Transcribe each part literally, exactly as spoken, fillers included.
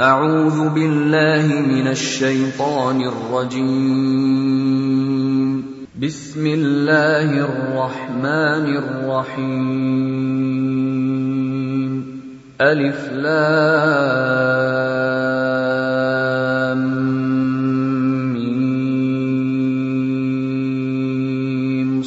أعوذ بالله من الشيطان الرجيم. بسم الله الرحمن الرحيم. ألف لام ميم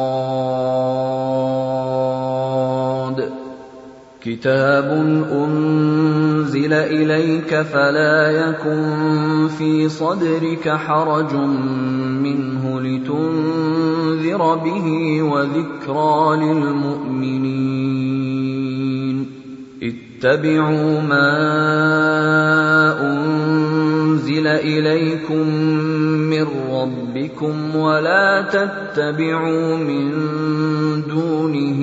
صاد. كتاب أنزل إليك فلا يكن في صدرك حرج منه لتنذر به وذكرى للمؤمنين. اتبعوا ما أنزل إليكم من ربكم ولا تتبعوا من دونه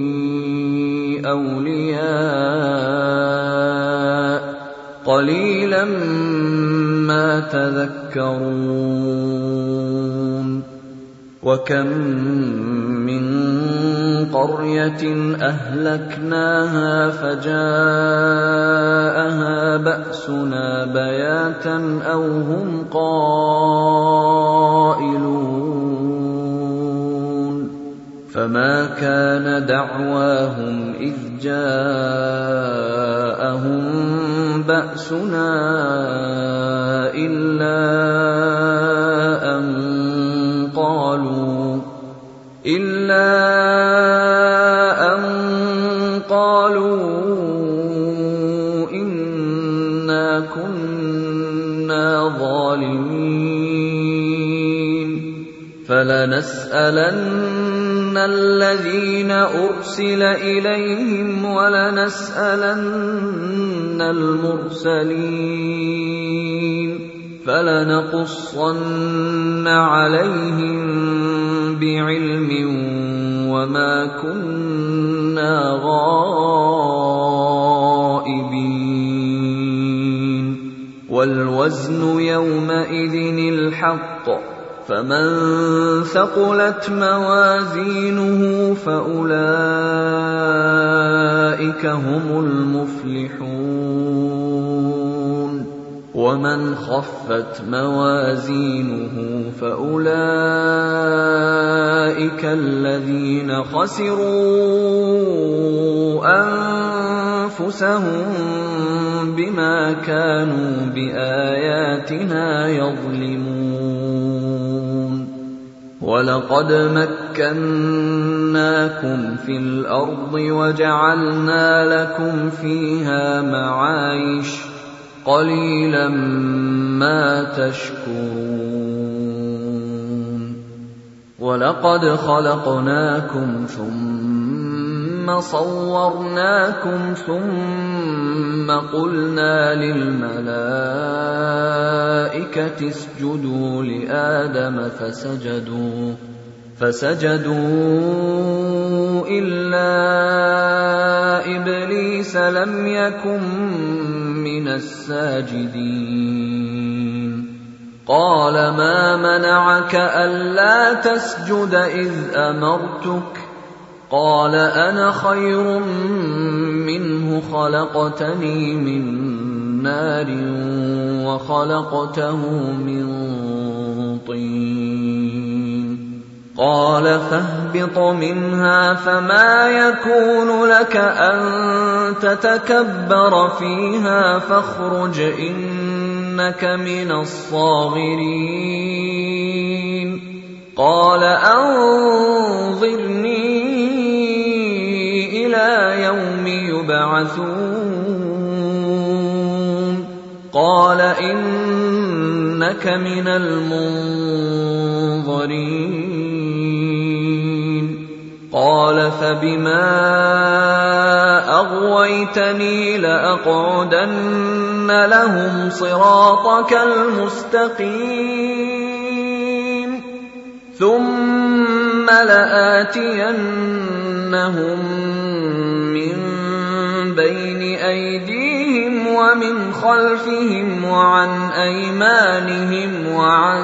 أولياء قليلا ما تذكرون. وكم من قرية أهلكناها فجاءها بأسنا بياتا أو هم قائلون. فما كان دعواهم إذ جاءهم بأسنا إلا أن قالوا إلا أن قالوا إنا كنا ظالمين. فلنسألن الذين أرسل إليهم ولنسألن المرسلين. فلنقصن عليهم بعلم وما كنا غائبين. والوزن يومئذ الحق فمن ثقلت موازينه فأولئك هم المفلحون. ومن خفت موازينه فأولئك الذين خسروا أنفسهم بما كانوا بآياتنا يظلمون. ولقد مكناكم في الأرض وجعلنا لكم فيها معايش قليلا ما تشكرون. ولقد خلقناكم ثم صورناكم ثم قلنا للملائكة اسجدوا لآدم فسجدوا فسجدوا إلا إبليس لم يكن من الساجدين. قال ما منعك ألا تسجد إذ أمرتك؟ قال أنا خير منه خلقتني من نار وخلقته من طين. قال فاهبط منها فما يكون لك أن تتكبر فيها فاخرج إنك من الصاغرين. قال أنظرني إلى يوم يبعثون. قال إنك من المنظرين. قال فبما أغويتني لأقعدن لهم صراطك المستقيم ثم لآتينهم من بين أيديهم ومن خلفهم وعن أيمانهم وعن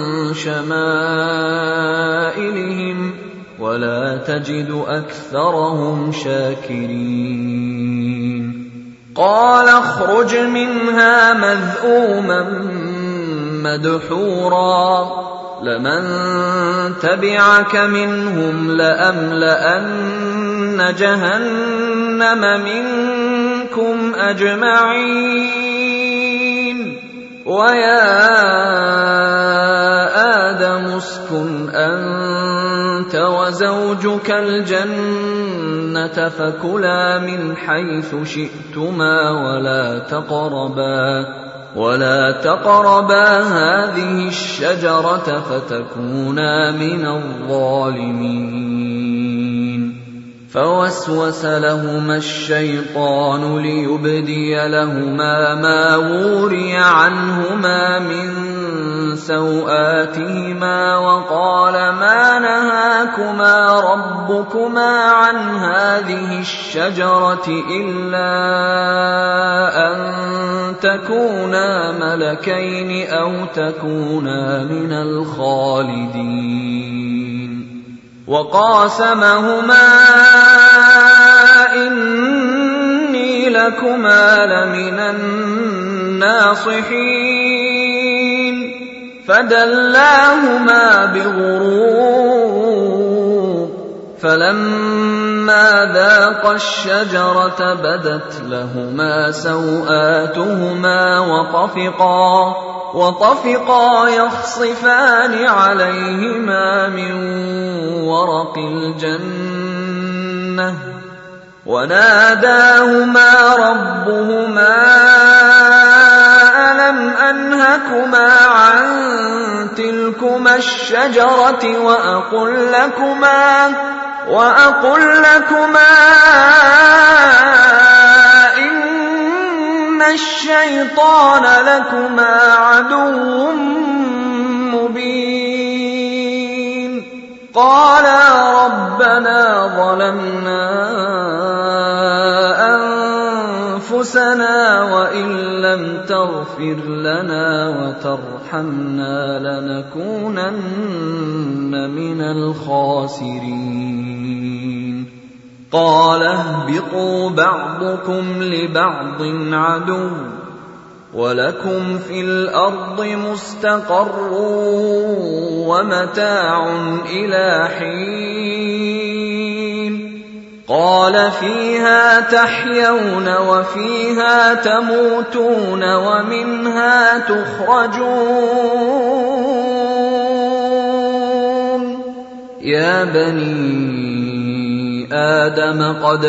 شمائلهم ولا تجد أكثرهم شاكرين. قال اخرج منها مذءوما مدحورا لمن تبعك منهم لأملأن جهنم منكم أجمعين ويا آدم اسكن أنت وزوجك الجنة فكلا من حيث شئتما ولا تقربا ولا تقربا هذه الشجرة فتكونا من الظالمين فوسوس لهما الشيطان ليبدي لهما ما وري عنهما من سوآتهما وقال ما نهاكما ربكما عن هذه الشجرة إلا أن تكونا ملكين أو تكونا من الخالدين وقاسمهما إني لكما لمن الناصحين فدلاهما بغرور فلما ذاقا الشجرة بدت لهما سوآتهما وطفقا وطفقا يخصفان عليهما من ورق الجنة وناداهما ربهما ألم أنهكما عن تلكما الشجرة وأقل لكما وأقل لكما إن الشيطان لكما عدو مبين قالا ربنا ظلمنا أنفسنا وإن لم تغفر لنا وترحمنا لنكونن من الخاسرين قال اهبطوا بعضكم لبعض عدو ولكم في الأرض مستقر ومتاع إلى حين قال فيها تحيون وفيها تموتون ومنها تخرجون يا بني آدم قد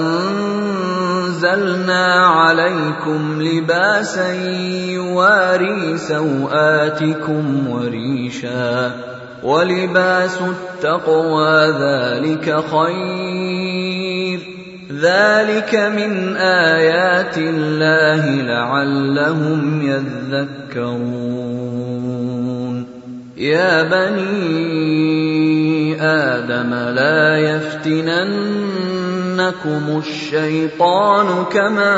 أنزلنا عليكم لباسا يواري سوآتكم وريشا ولباس التقوى ذلك خير ذلك من آيات الله لعلهم يذكرون يا بني آدم لا يفتننكم الشيطان كما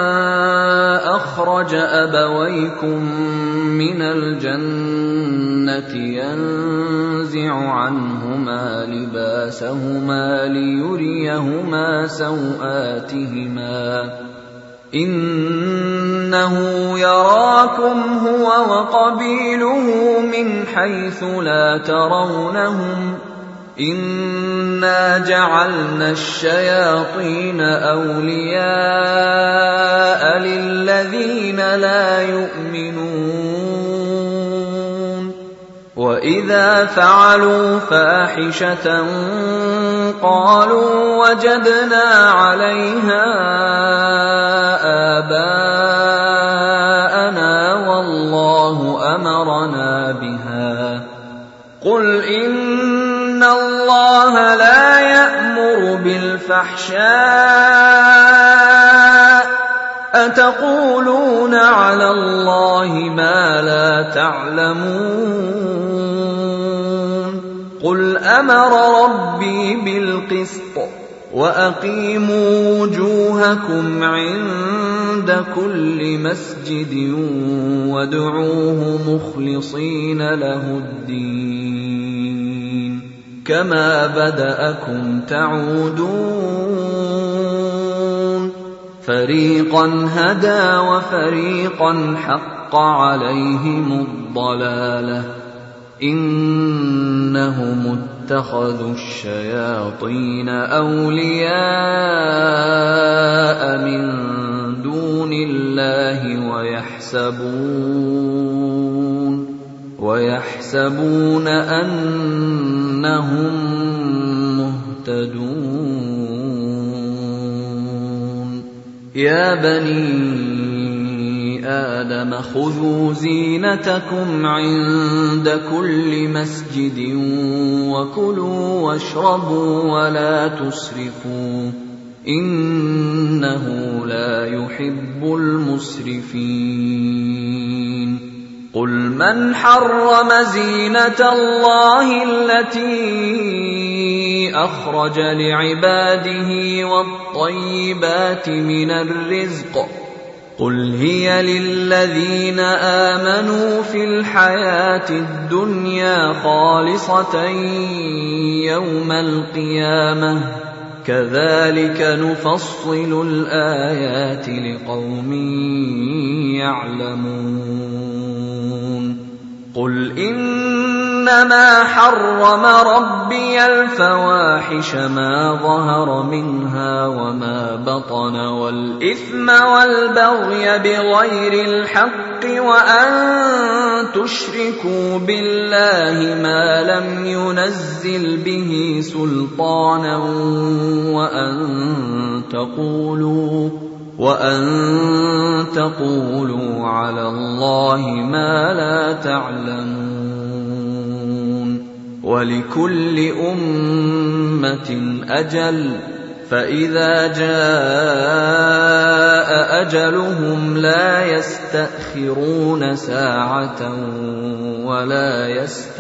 أخرج أبويكم من الجنة ينزع عنهما لباسهما ليريهما سوآتهما إنه يراكم هو وقبيله من حيث لا ترونهم إنا جعلنا الشياطين أولياء للذين لا يؤمنون وإذا فعلوا فاحشة قالوا وجدنا عليها آباءنا والله أمرنا بها قل إن الله لا يأمر بالفحشاء أتقولون على الله ما لا تعلمون قل أمر ربي بالقسط وأقيموا وجوهكم عند كل مسجد وادعوه مخلصين له الدين كما بدأكم تعودون فريقا هدى وفريقا حق عليهم الضلالة إنهم اتخذوا الشياطين أولياء من دون الله ويحسبون ويحسبون أنهم مهتدون يا بني آدم خذوا زينتكم عند كل مسجد وكلوا واشربوا ولا تسرفوا إنه لا يحب المسرفين قل من حرم زينة الله التي أخرج لعباده والطيبات من الرزق قل هي للذين آمنوا في الحياة الدنيا خالصة يوم القيامة كذلك نفصل الآيات لقوم يعلمون قل إنما حرم ربي الفواحش ما ظهر منها وما بطن والإثم والبغي بغير الحق وأن تشركوا بالله ما لم ينزل به سلطانا وأن تقولوا وأن تقولوا على الله ما لا تعلمون ولكل أمة أجل فإذا جاء أجلهم لا يستأخرون ساعة ولا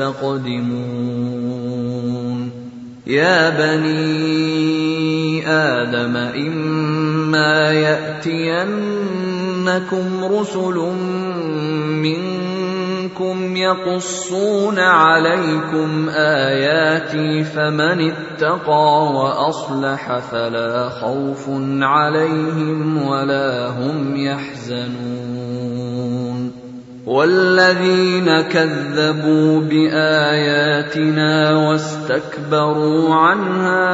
يستقدمون يا بني آدم إما يأتينكم رسل منكم يقصون عليكم آياتي فمن اتقى وأصلح فلا خوف عليهم ولا هم يحزنون والذين كذبوا بآياتنا واستكبروا عنها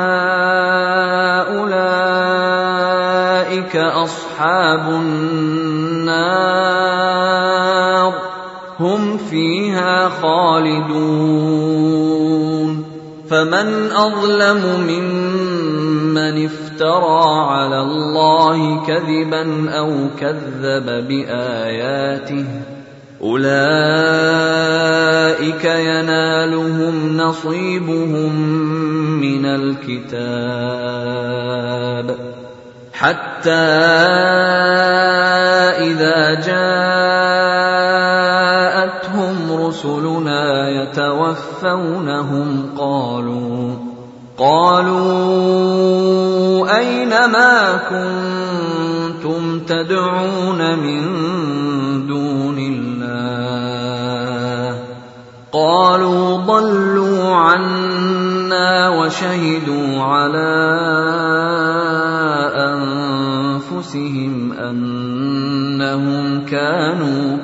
أولئك أصحاب النار هم فيها خالدون فمن أظلم ممن افترى على الله كذبا أو كذب بآياته أولئك ينالهم نصيبهم من الكتاب حتى إذا جاءتهم رسلنا يتوفونهم قالوا قالوا أين ما كنتم تدعون من دون الله قالوا ضلوا عنا وشهدوا على أنفسهم أنهم كانوا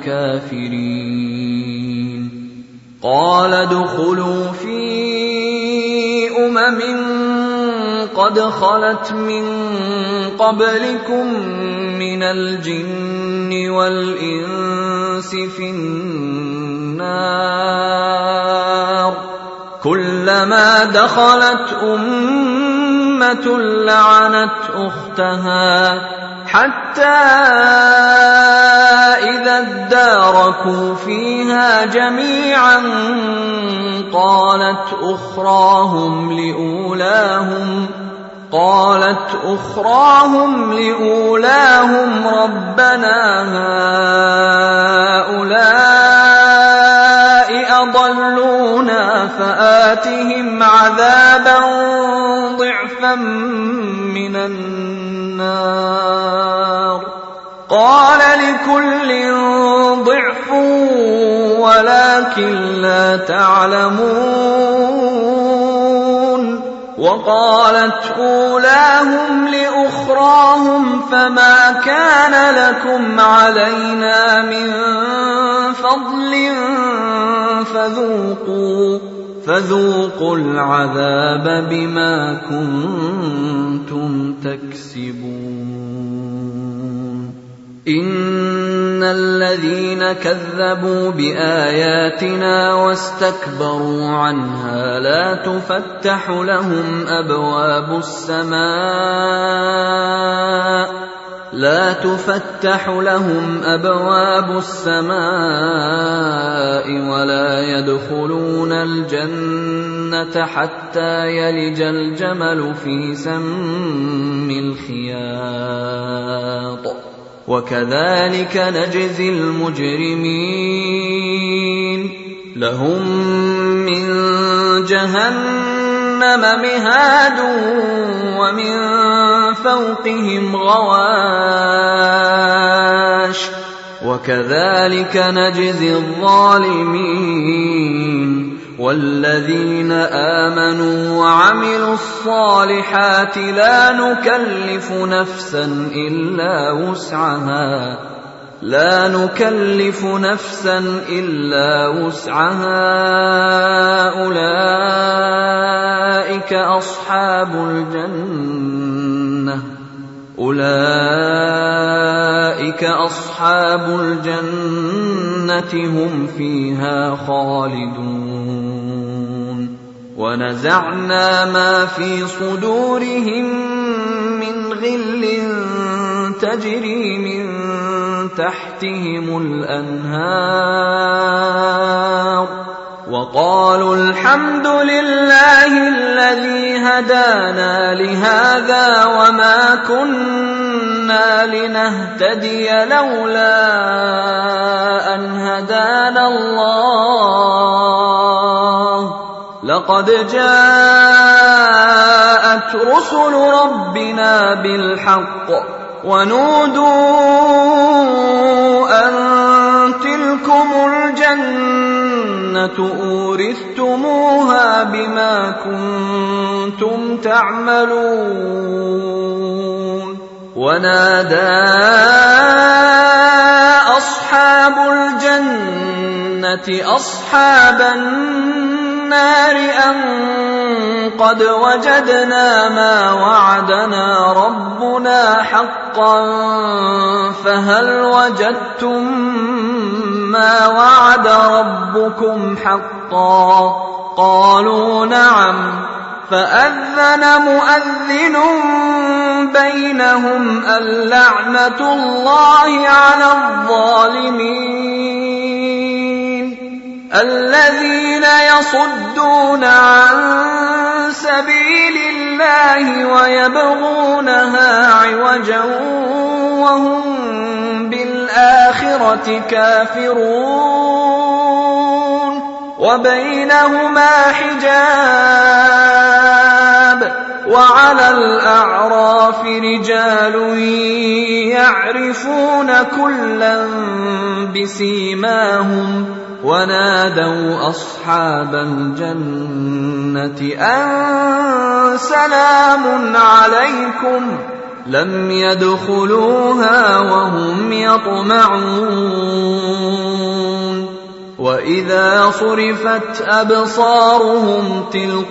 كافرين قال ادخلوا في أمم قد خلت من قبلكم من الجن والإنس في النار كلما دخلت أمة لعنت أختها حتى إذا اداركوا فيها جميعا قالت أخراهم لأولاهم قالت أخراهم لأولاهم ربنا هؤلاء أضلونا فآتهم عذابا ضعفا من النار قال لكل ضعف ولكن لا تعلمون وقالت أولاهم لأخراهم أخراهم فما كان لكم علينا من فضل فذوقوا فذوقوا العذاب بما كنتم تكسبون إن الذين كذبوا بآياتنا واستكبروا عنها لا تفتح لهم أبواب السماء لا تفتح لهم أبواب السماء ولا يدخلون الجنة حتى يلج الجمل في سم الخياط وكذلك نجزي المجرمين لهم من جهنم مهاد ومن فوقهم غواش وكذلك نجزي الظالمين والذين آمنوا وعملوا الصالحات لا نكلف نفسا إلا وسعها لا نكلف نفسا إلا وسعها أولئك أصحاب الجنة أولئك أصحاب الجنة هم فيها خالدون ونزعنا ما في صدورهم من غل تجري من تحتهم الأنهار وقالوا الحمد لله الذي هدانا لهذا وما كنا لنهتدي لولا أن هدانا الله لقد جاءت رسل ربنا بالحق ونودوا أن تلكم الجنة أورثتموها بما كنتم تعملون ونادى أصحاب الجنة أصحاب النار أن قد وجدنا ما وعدنا ربنا حقا فهل وجدتم ما وعد ربكم حقا قالوا نعم فأذن مؤذن بينهم اللعنة الله على الظالمين الذين يصدون عن سبيل الله ويبغونها عوجا وهم بالآخرة كافرون وبينهما حجاب وعلى الأعراف رجال يعرفون كلا بسيماهم ونادوا أصحاب الجنة أن سلام عليكم لم يدخلوها وهم يطمعون وإذا صرفت أبصارهم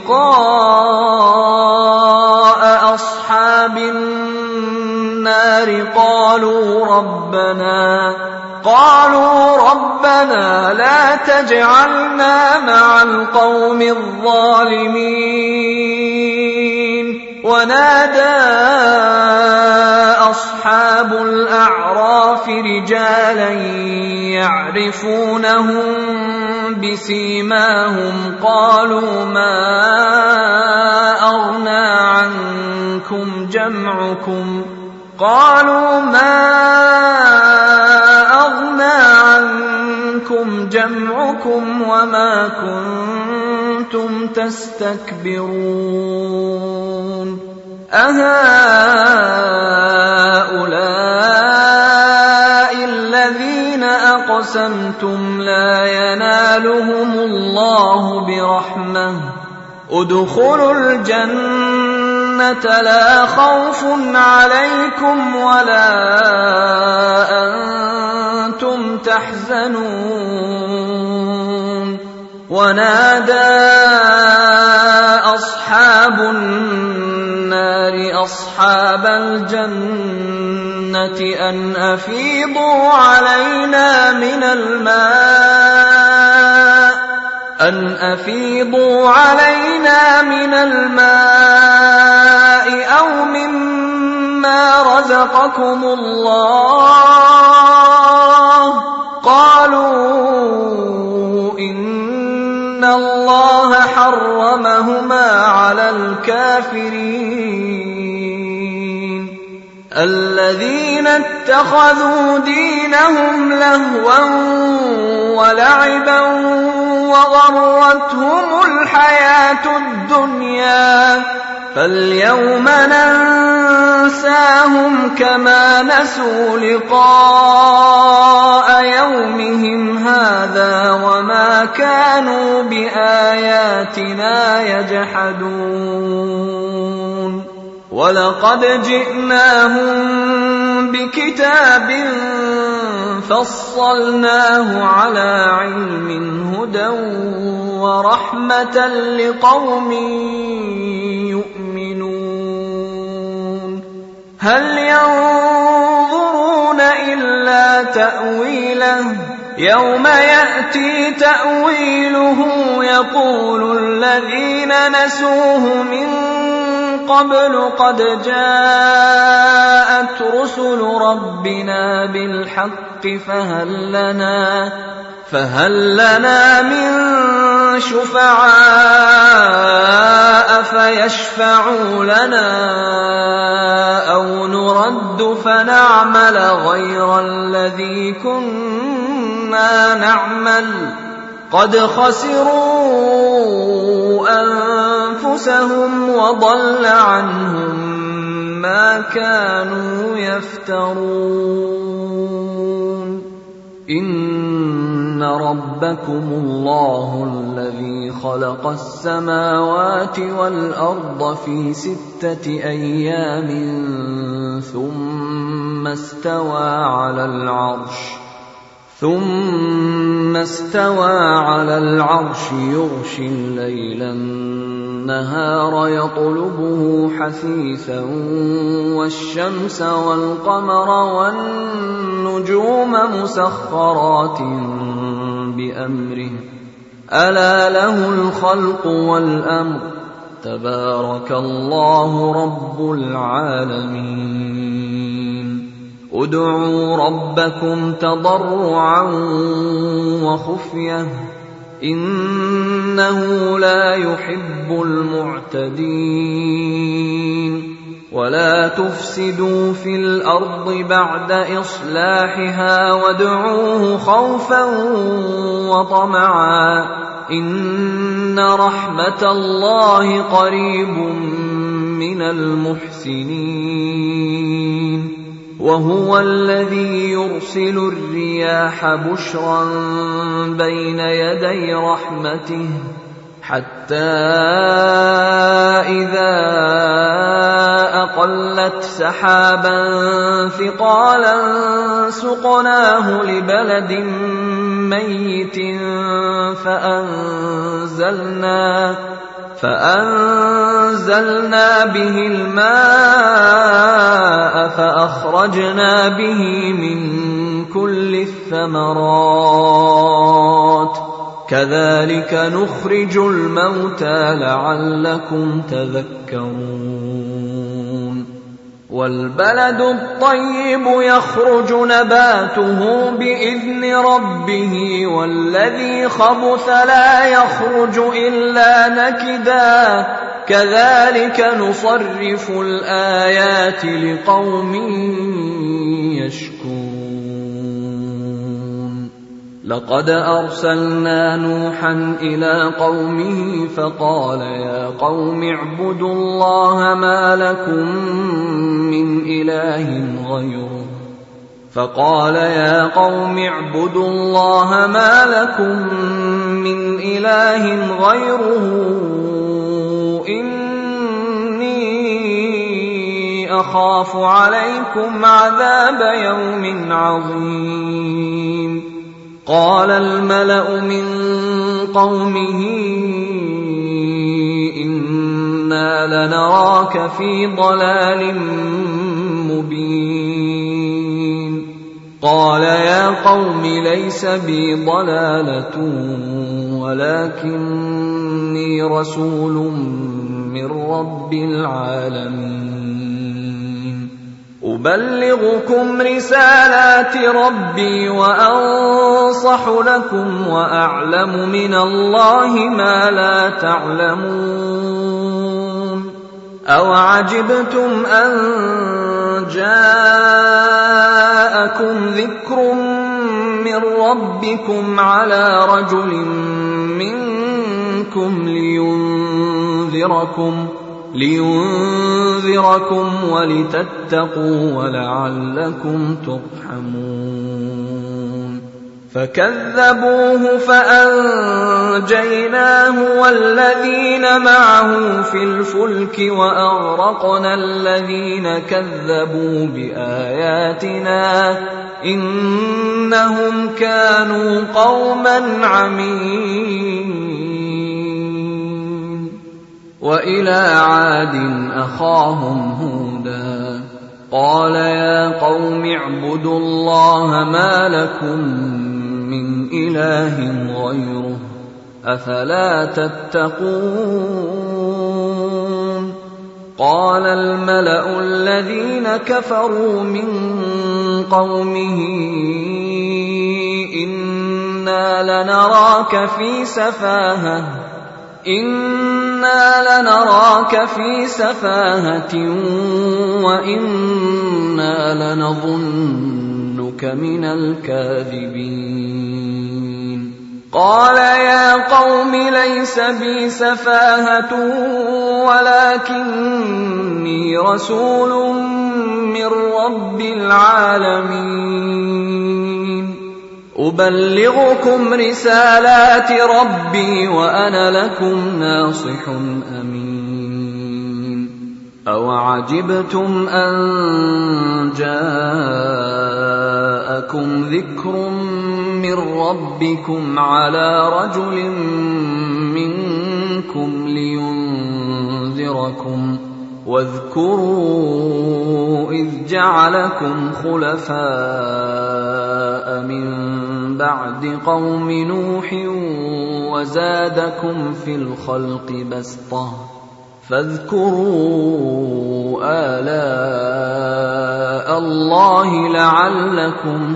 تلقاء أصحاب النار قالوا ربنا قالوا ربنا لا تجعلنا مع القوم الظالمين ونادى أصحاب الأعراف رجالا يعرفونهم بسيماهم قالوا ما أغنى عنكم جمعكم قالوا ما أغنى عنكم جمعكم وما كنتم تستكبرون أهؤلاء الذين أقسمتم لا ينالهم الله برحمة ادخلوا الجنة الجنة لا خوف عليكم ولا أنتم تحزنون ونادى أصحاب النار أصحاب الجنة أن أفيضوا علينا من الماء أن أفيضوا علينا من الماء أو مما رزقكم الله قالوا إن الله حرمهما على الكافرين الذين اتخذوا دينهم لهوا ولعبا وغرتهم الحياة الدنيا فاليوم ننساهم كما نسوا لقاء يومهم هذا وما كانوا بآياتنا يجحدون ولقد جئناهم بكتاب فصلناه على علم هدى ورحمة لقوم يؤمنون هل ينظرون إلا تأويله يوم يأتي تأويله يقول الذين نسوه من قبل قد جاءت رسل ربنا بالحق فهل لنا فهل لنا من شفعاء فيشفعوا لنا أو نرد فنعمل غير الذي كنا نعمل قد خسروا أنفسهم وضل عنهم ما كانوا يفترون إن ربكم الله الذي خلق السماوات والأرض في ستة أيام ثم استوى على العرش ثم استوى على العرش يغشي الليل النهار يطلبه حثيثا والشمس والقمر والنجوم مسخرات بأمره ألا له الخلق والأمر تبارك الله رب العالمين ادعوا ربكم تضرعا وخفية إنه لا يحب المعتدين ولا تفسدوا في الأرض بعد إصلاحها وادعوه خوفا وطمعا إن رحمة الله قريب من المحسنين وهو الذي يرسل الرياح بشرا بين يدي رحمته حتى إذا أقلت سحابا ثقالا سقناه لبلد ميت فأنزلنا فأنزلنا به الماء فأخرجنا به من كل الثمرات كذلك نخرج الموتى لعلكم تذكرون والبلد الطيب يخرج نباته بإذن ربه والذي خبث لا يخرج إلا نكدا كذلك نصرف الآيات لقوم يشكرون لقد أرسلنا نوحا إلى قومه فقال يا قوم اعبدوا الله ما لكم من إله غيره فقال يا قوم اعبدوا الله ما لكم من إله غيره إني أخاف عليكم عذاب يوم عظيم قال الملأ من قومه إنا لنراك في ضلال مبين قال يا قوم ليس بي ضلالة ولكني رسول من رب العالمين أبلغكم رسالات ربي وأنصح لكم وأعلم من الله ما لا تعلمون أوعجبتم أن جاءكم ذكر من ربكم على رجل منكم لينذركم لينذركم ولتتقوا ولعلكم ترحمون فكذبوه فأنجيناه والذين معه في الفلك وأغرقنا الذين كذبوا بآياتنا إنهم كانوا قوما عمين وإلى عاد أخاهم هودا قال يا قوم اعبدوا الله ما لكم من إله غيره أفلا تتقون قال الملأ الذين كفروا من قومه إنا لنراك في سفاهة إنا لنراك في سفاهة وإنا لنظنك من الكاذبين قال يا قوم ليس بي سفاهة ولكني رسول من رب العالمين أبلغكم رسالات ربي وأنا لكم ناصح أمين أوعجبتم أن جاءكم ذكر من ربكم على رجل منكم لينذركم واذكروا إذ جعلكم خلفاء من بعد قوم نوح وزادكم في الخلق بسطة فاذكروا آلاء الله لعلكم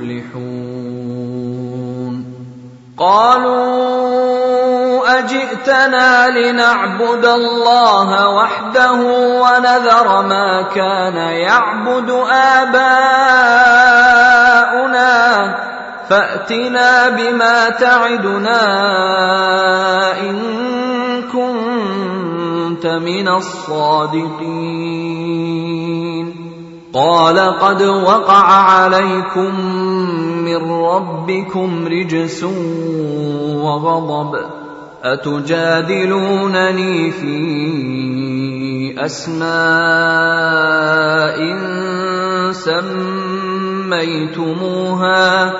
تفلحون قالوا أجئتنا لنعبد الله وحده ونذر ما كان يعبد آباؤنا فأتنا بما تعدنا إن كنت من الصادقين قال قد وقع عليكم من ربكم رجس وغضب أتجادلونني في أسماء سميتموها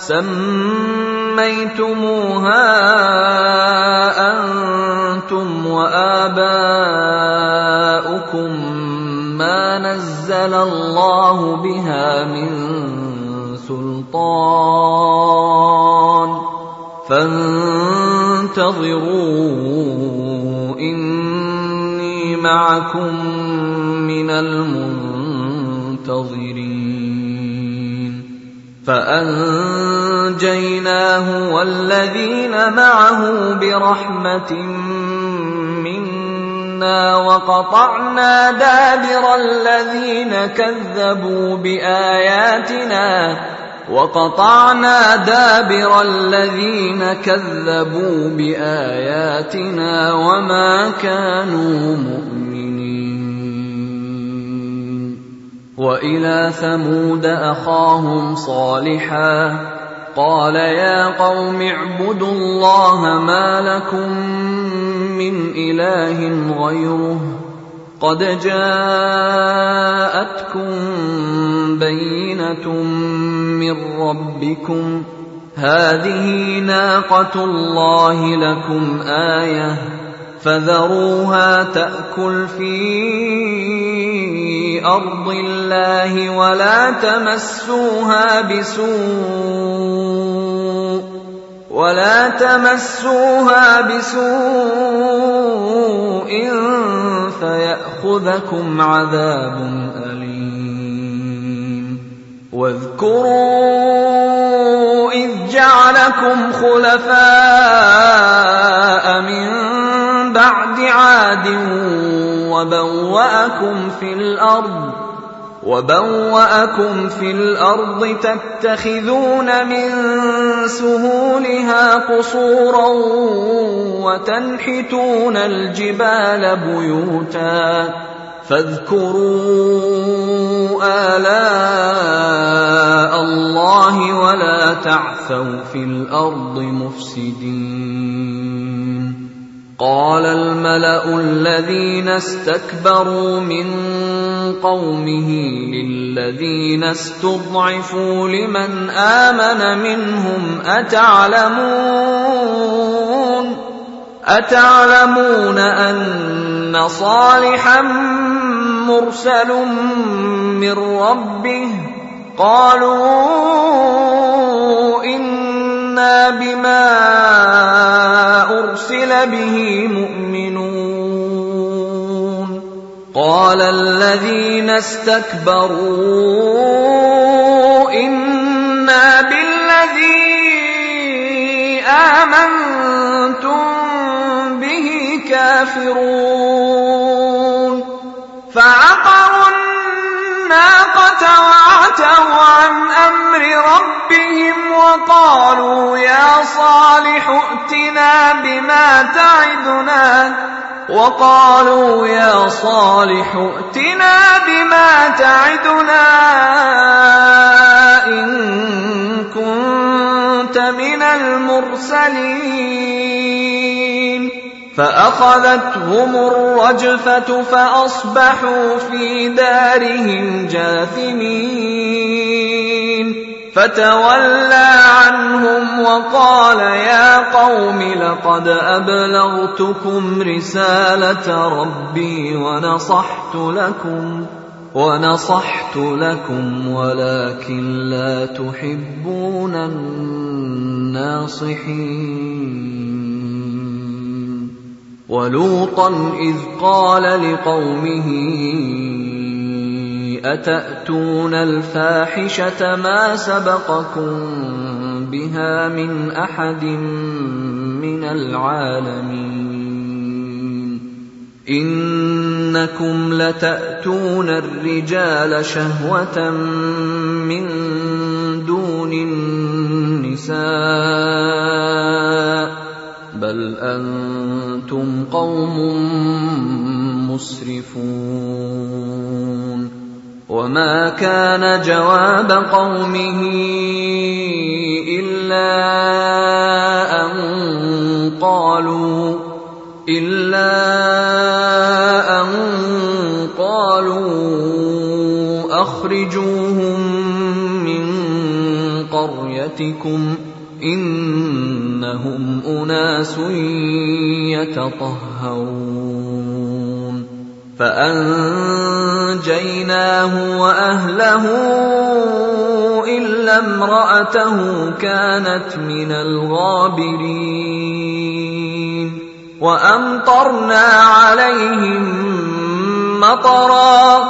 سميتموها أنتم وآباؤكم ما نزل الله بها من سلطان فانتظروا إني معكم من المنتظرين فأنجيناه والذين معه برحمة منا وقطعنا دابر الذين كذبوا بآياتنا وقطعنا دابر الذين كذبوا بآياتنا وما كانوا مؤمنين وإلى ثمود أخاهم صالحا قال يا قوم اعبدوا الله ما لكم من إله غيره قد جاءتكم بينة من ربكم هذه ناقة الله لكم آية فذروها تأكل في أرض الله ولا تمسوها بسوء ولا تمسوها بسوء فيأخذكم عذاب أليم. واذكروا إذ جعلكم خلفاء من بعد عاد وبوأكم في الأرض وبوأكم في الأرض تتخذون من سهولها قصورا وتنحتون الجبال بيوتا فاذكروا آلاء الله ولا تعثوا في الأرض مفسدين. قال الملأ الذين استكبروا من قومه للذين استضعفوا لمن آمن منهم أتعلمون أتعلمون أن صالحا مرسل من ربه قالوا إنا بما أرسل به مؤمنون. قال الذين استكبروا إنا بالذي آمنتم به كافرون. فعقروا الناقة وعتوا عن أمر ربهم وقالوا يا صالح ائتنا بما تعدنا وقالوا يا صالح ائتنا بما تعدنا إن كنت من المرسلين. فأخذتهم الرجفة فأصبحوا في دارهم جاثمين. فتولى عنهم وقال يا قوم لقد أبلغتكم رسالة ربي ونصحت لكم ونصحت لكم ولكن لا تحبون الناصحين. ولوطا إذ قال لقومه أتأتون الفاحشة ما سبقكم بها من أحد من العالمين إنكم لتأتون الرجال شهوة من دون النساء بل أنتم قوم مسرفون. وما كان جواب قومه إلا أن قالوا إلا أن قالوا أخرجوهم من قريتكم إنهم أناس يتطهرون. فأنجيناه وأهله إلا امرأته كانت من الغابرين. وأمطرنا عليهم مطرا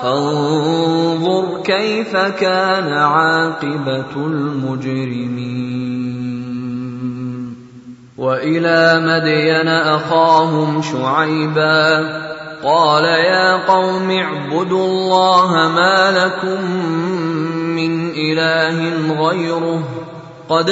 فانظر كيف كان عاقبة المجرمين. وإلى مدين أخاهم شعيبا قال يا قوم اعبدوا الله ما لكم من إله غيره قد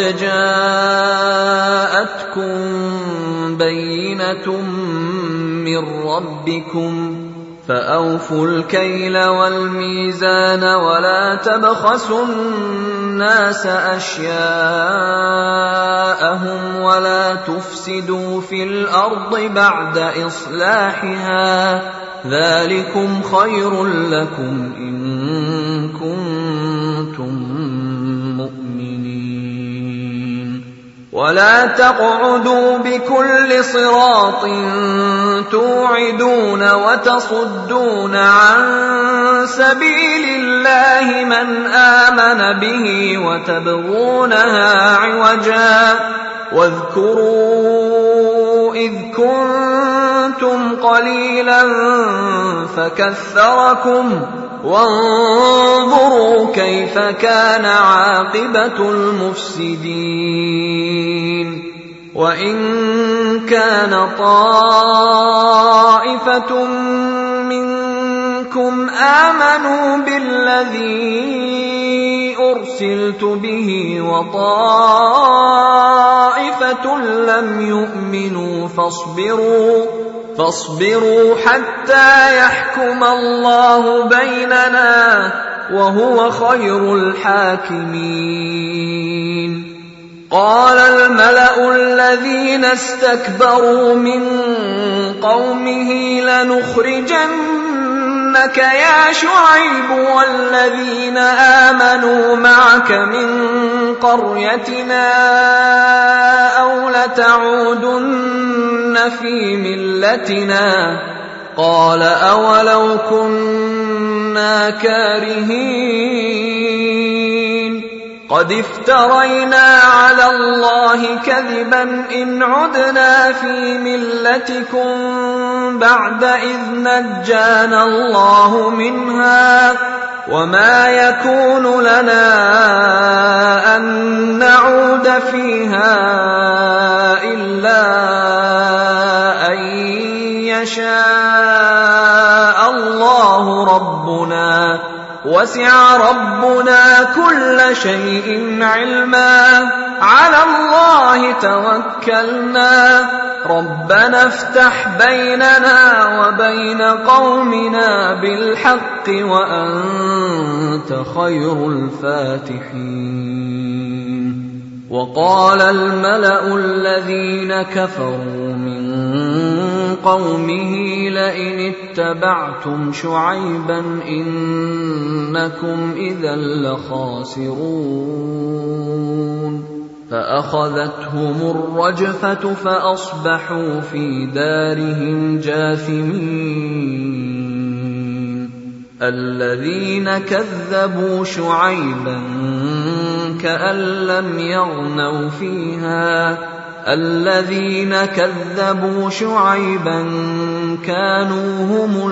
جاءتكم بينة من ربكم فأوفوا الكيل والميزان ولا تبخسوا الناس أشياءهم ولا تفسدوا تفسدوا في الأرض بعد إصلاحها ذلكم خير لكم إن كنتم مؤمنين ولا تقعدوا بكل صراط توعدون وتصدون عن سبيل الله من آمن به وتبغونها عوجا واذكروا إذ كنتم قليلا فكثركم وانظروا كيف كان عاقبة المفسدين وإن كان طائفة منكم آمنوا بالذي أرسلت به وطائفة لم يؤمنوا فاصبروا فاصبروا حتى يحكم الله بيننا وهو خير الحاكمين قال الملأ الذين استكبروا من قومه لنخرجنك يا شعيب والذين آمنوا معك من قريتنا أو لتعودن في ملتنا قال أولو كنا كارهين قد افترينا على الله كذبا إن عدنا في ملتكم بعد إذ نجانا الله منها وما يكون لنا أن نعود فيها إلا أن يشاء الله ربنا وسع ربنا كل شيء علما على الله توكلنا ربنا افتح بيننا وبين قومنا بالحق وأنت خير الفاتحين وقال الملأ الذين كفروا من قومه لئن اتبعتم شعيبا إنكم إذا لخاسرون فأخذتهم الرجفة فأصبحوا في دارهم جاثمين الذين كذبوا شعيبا كأن لم يغنوا فيها الذين كذبوا شعيبا كانوا هم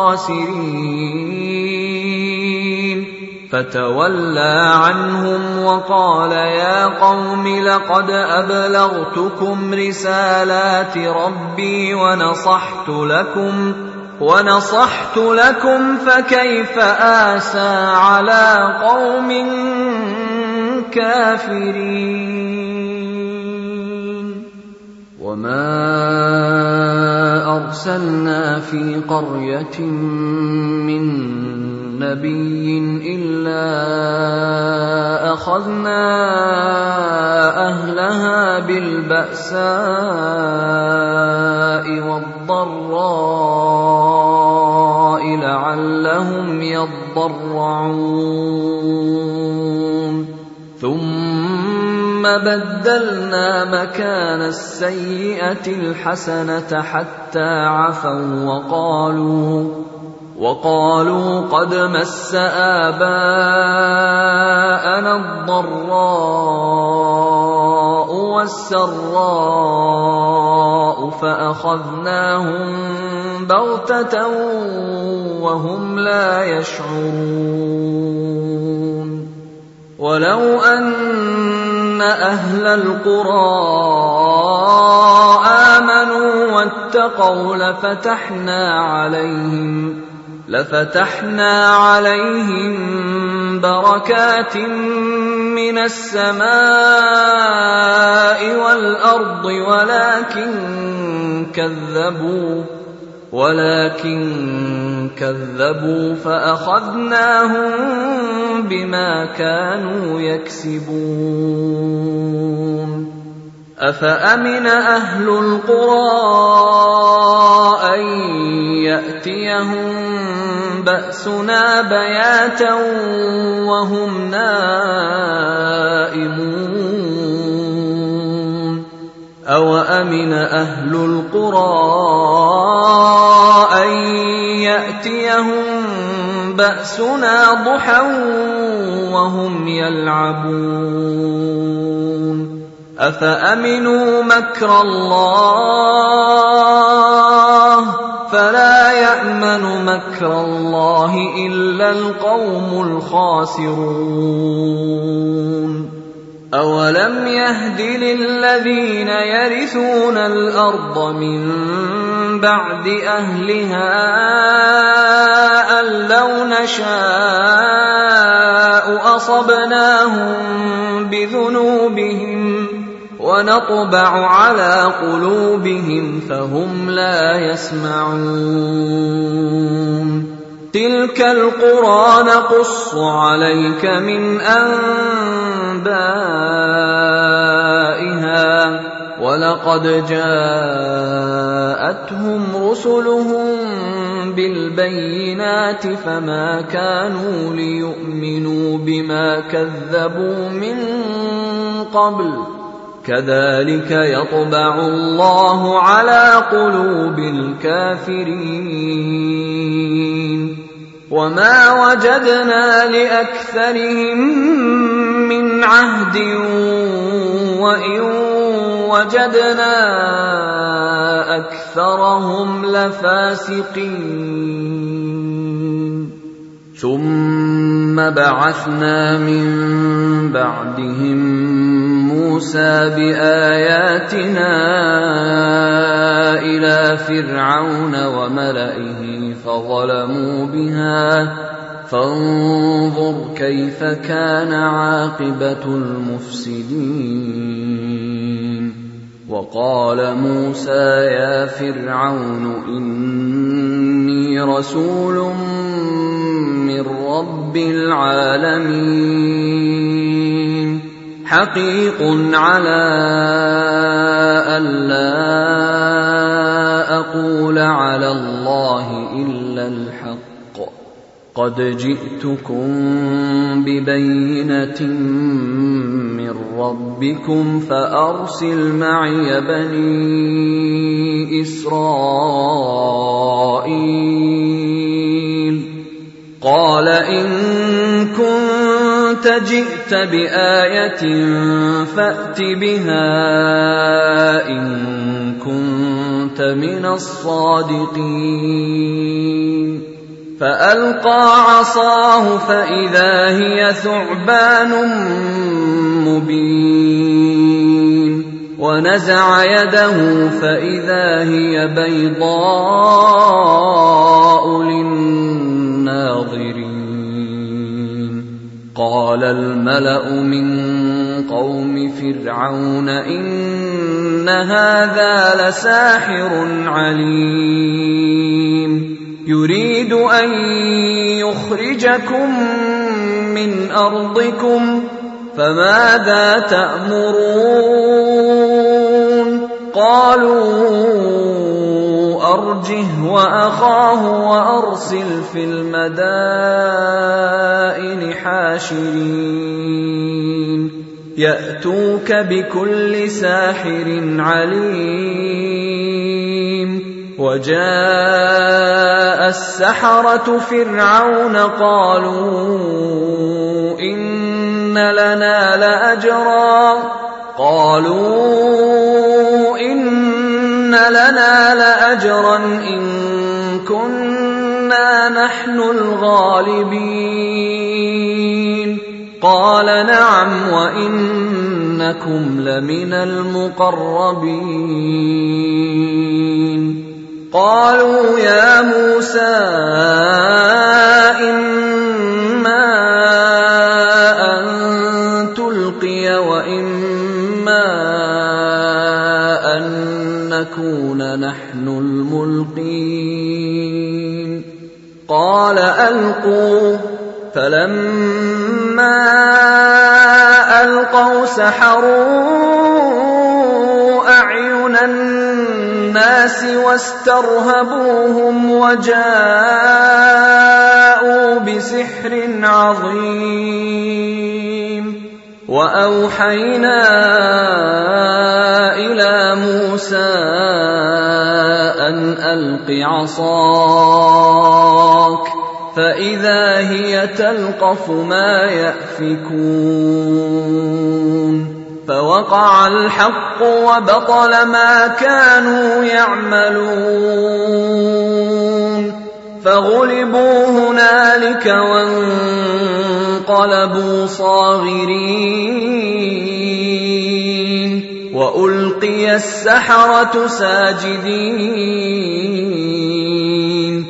الخاسرين فتولى عنهم وقال يا قوم لقد أبلغتكم رسالات ربي ونصحت لكم ونصحت لكم فكيف آسى على قوم كافرين وما أرسلنا في قرية من نبي إلا أخذنا أهلها بالبأساء والضراء لعلهم يضرعون ثم بدلنا مكان السيئة الحسنة حتى عفوا وقالوا وقالوا قد مس آباءنا الضراء والسراء فأخذناهم بغتة وهم لا يشعرون ولو أن أهل القرى آمنوا واتقوا لفتحنا عليهم لفتحنا عليهم بركات من السماء والأرض ولكن كذبوا ولكن كذبوا فأخذناهم بما كانوا يكسبون أفأمن أهل القرى أن يأتيهم بأسنا بياتا وهم نائمون أوأمن أهل القرى أن يأتيهم بأسنا ضحى وهم يلعبون أفأمنوا مكر الله فلا يأمن مكر الله إلا القوم الخاسرون أولم يهد للذين يرثون الأرض من بعد أهلها أن لو نشاء أصبناهم بذنوبهم ونطبع على قلوبهم فهم لا يسمعون تلك القرى نقص عليك من أنبائها ولقد جاءتهم رسلهم بالبينات فما كانوا ليؤمنوا بما كذبوا من قبل كذلك يطبع الله على قلوب الكافرين وما وجدنا لأكثرهم من عهد وإن وجدنا أكثرهم لفاسقين ثم بعثنا من بعدهم موسى بآياتنا إلى فرعون وملئه فظلموا بها فانظر كيف كان عاقبة المفسدين وقال موسى يا فرعون إني رسول من رب العالمين حقيق على ألا أقول على الله إلا الحق قد جئتكم ببينة من ربكم فأرسل معي بني إسرائيل قال إن كنت جئت بآية فأت بها إن كنت من الصادقين فألقى عصاه فإذا هي ثعبان مبين ونزع يده فإذا هي بيضاء للناظرين قال الملأ من قوم فرعون إن هذا لساحر عليم يريد أن يخرجكم من أرضكم فماذا تأمرون قالوا أرجه وأخاه وأرسل في المدائن حاشرين يأتوك بكل ساحر عليم وجاء السحرة فرعون قالوا إن لنا لأجرا قالوا إن لنا لأجرا إن كنا نحن الغالبين قال نعم وإنكم لمن المقربين قالوا يا موسى إما أن تلقي وإما أن نكون نحن الملقين قال ألقوا فلما ألقوا سحروا الناس واسترهبوهم وجاءوا بسحر عظيم وأوحينا إلى موسى أن ألق عصاك فإذا هي تلقف ما يأفكون فوقع الحق وبطل ما كانوا يعملون فغلبوا هنالك وانقلبوا صاغرين وألقي السحرة ساجدين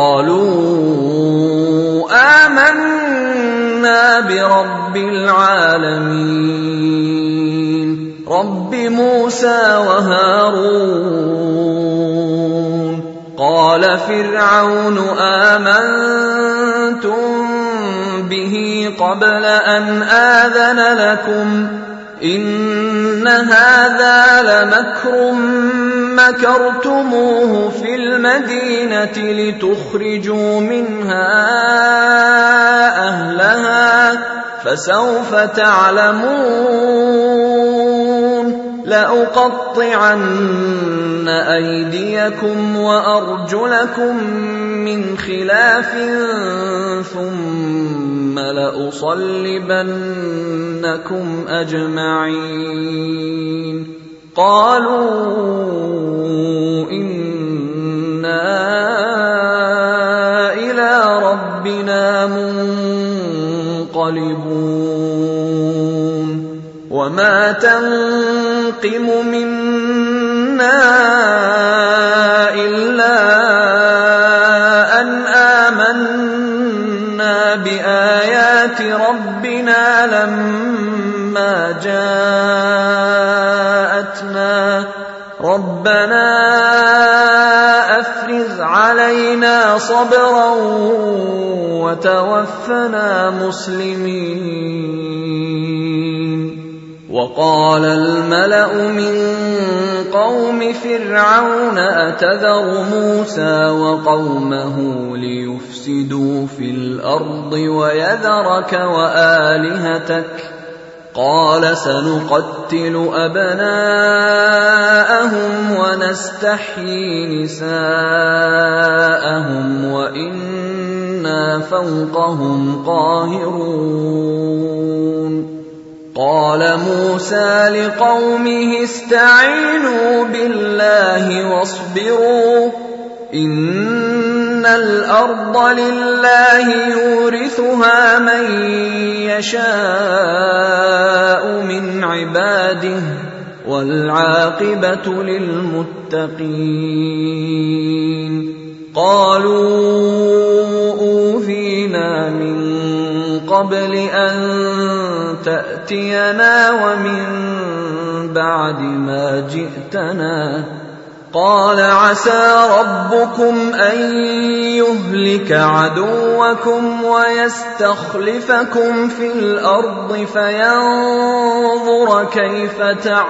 قالوا آمنا برب العالمين رب موسى وهارون قال فرعون آمنتم به قبل أن آذن لكم إن هذا لمكر مكرتموه في المدينة لتخرجوا منها أهلها فسوف تعلمون لأقطعن أيديكم وأرجلكم من خلاف ثم لأصلبنكم أجمعين قالوا إنا إلى ربنا منقلبون وما تنقم منا إلا أن آمنا بآيات ربنا لما جاءتنا ربنا أفرغ علينا صبرا وتوفنا مسلمين وقال الملأ من قوم فرعون أتذر موسى وقومه ليفسدوا في الأرض ويذرك وآلهتك قال سنقتل أبناءهم ونستحيي نساءهم وإنا فوقهم قاهرون قال موسى لقومه استعينوا بالله واصبروا إن الأرض لله يورثها من يشاء من عباده والعاقبة للمتقين قالوا أوذينا من قبل أن تأتينا ومن بعد ما جئتنا قال عسى ربكم أن يهلك عدوكم ويستخلفكم في الأرض فينظر كيف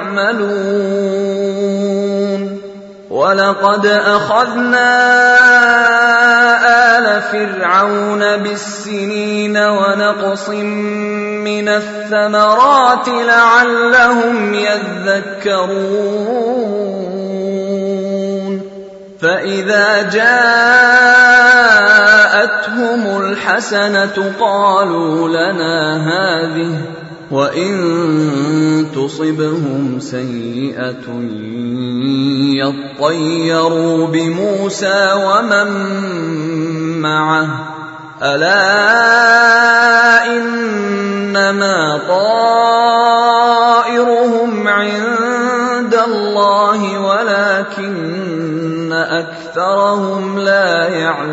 تعملون ولقد أخذنا آل فرعون بالسنين ونقص من الثمرات لعلهم يذكرون فإذا جاءتهم الحسنة قالوا لنا هذه وإن تصبهم سيئة يطيروا بموسى ومن معه ألا إنما طائرهم عند الله ولكن أكثرهم لا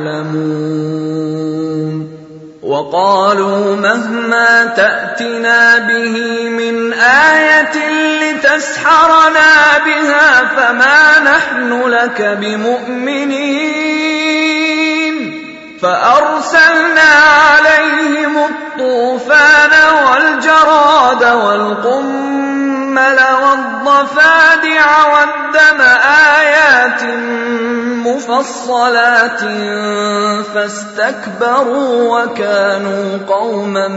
يعلمون وقالوا مهما تأتنا به من آية لتسحرنا بها فما نحن لك بمؤمنين فأرسلنا عليهم الطوفان والجراد والقمل والضفادع والدم آيات مفصلات فاستكبروا وكانوا قوما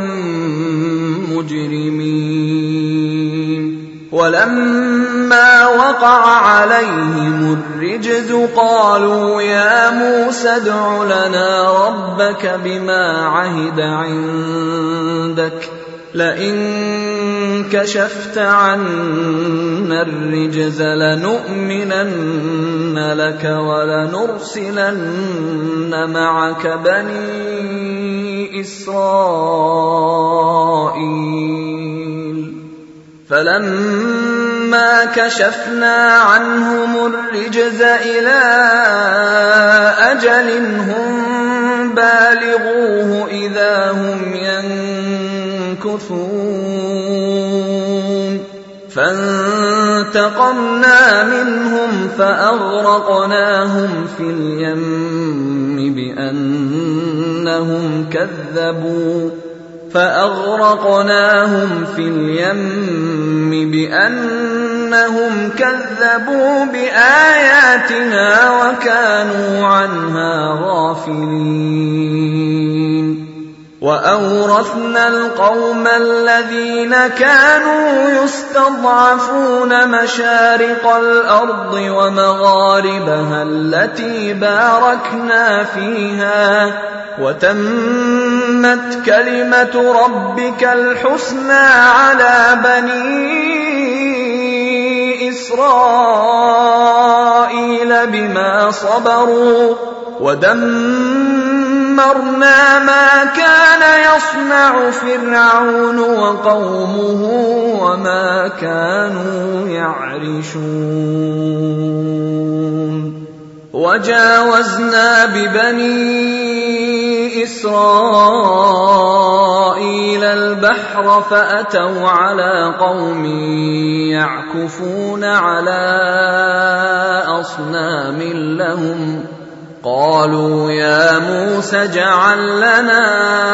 مجرمين ولما وقع عليهم الرجز قالوا يا موسى ادع لنا ربك بما عهد عندك لئن كشفت عنا الرجز لنؤمنن لك ولنرسلن معك بني إسرائيل فلما كشفنا عنهم الرجز إلى أجل هم بالغوه إذا هم ينكثون فانتقمنا منهم فأغرقناهم في اليم بأنهم كذبوا فأغرقناهم في اليم بأنهم كذبوا بآياتنا وكانوا عنها غافلين وأورثنا القوم الذين كانوا يستضعفون مشارق الأرض ومغاربها التي باركنا فيها وتمت كلمة ربك الحسنى على بني إسرائيل بما صبروا ودمرنا ما كان يصنع فرعون وقومه وما كانوا يعرشون وجاوزنا ببني إسرائيل البحر فأتوا على قوم يعكفون على أصنام لهم قالوا يا موسى اجعل لنا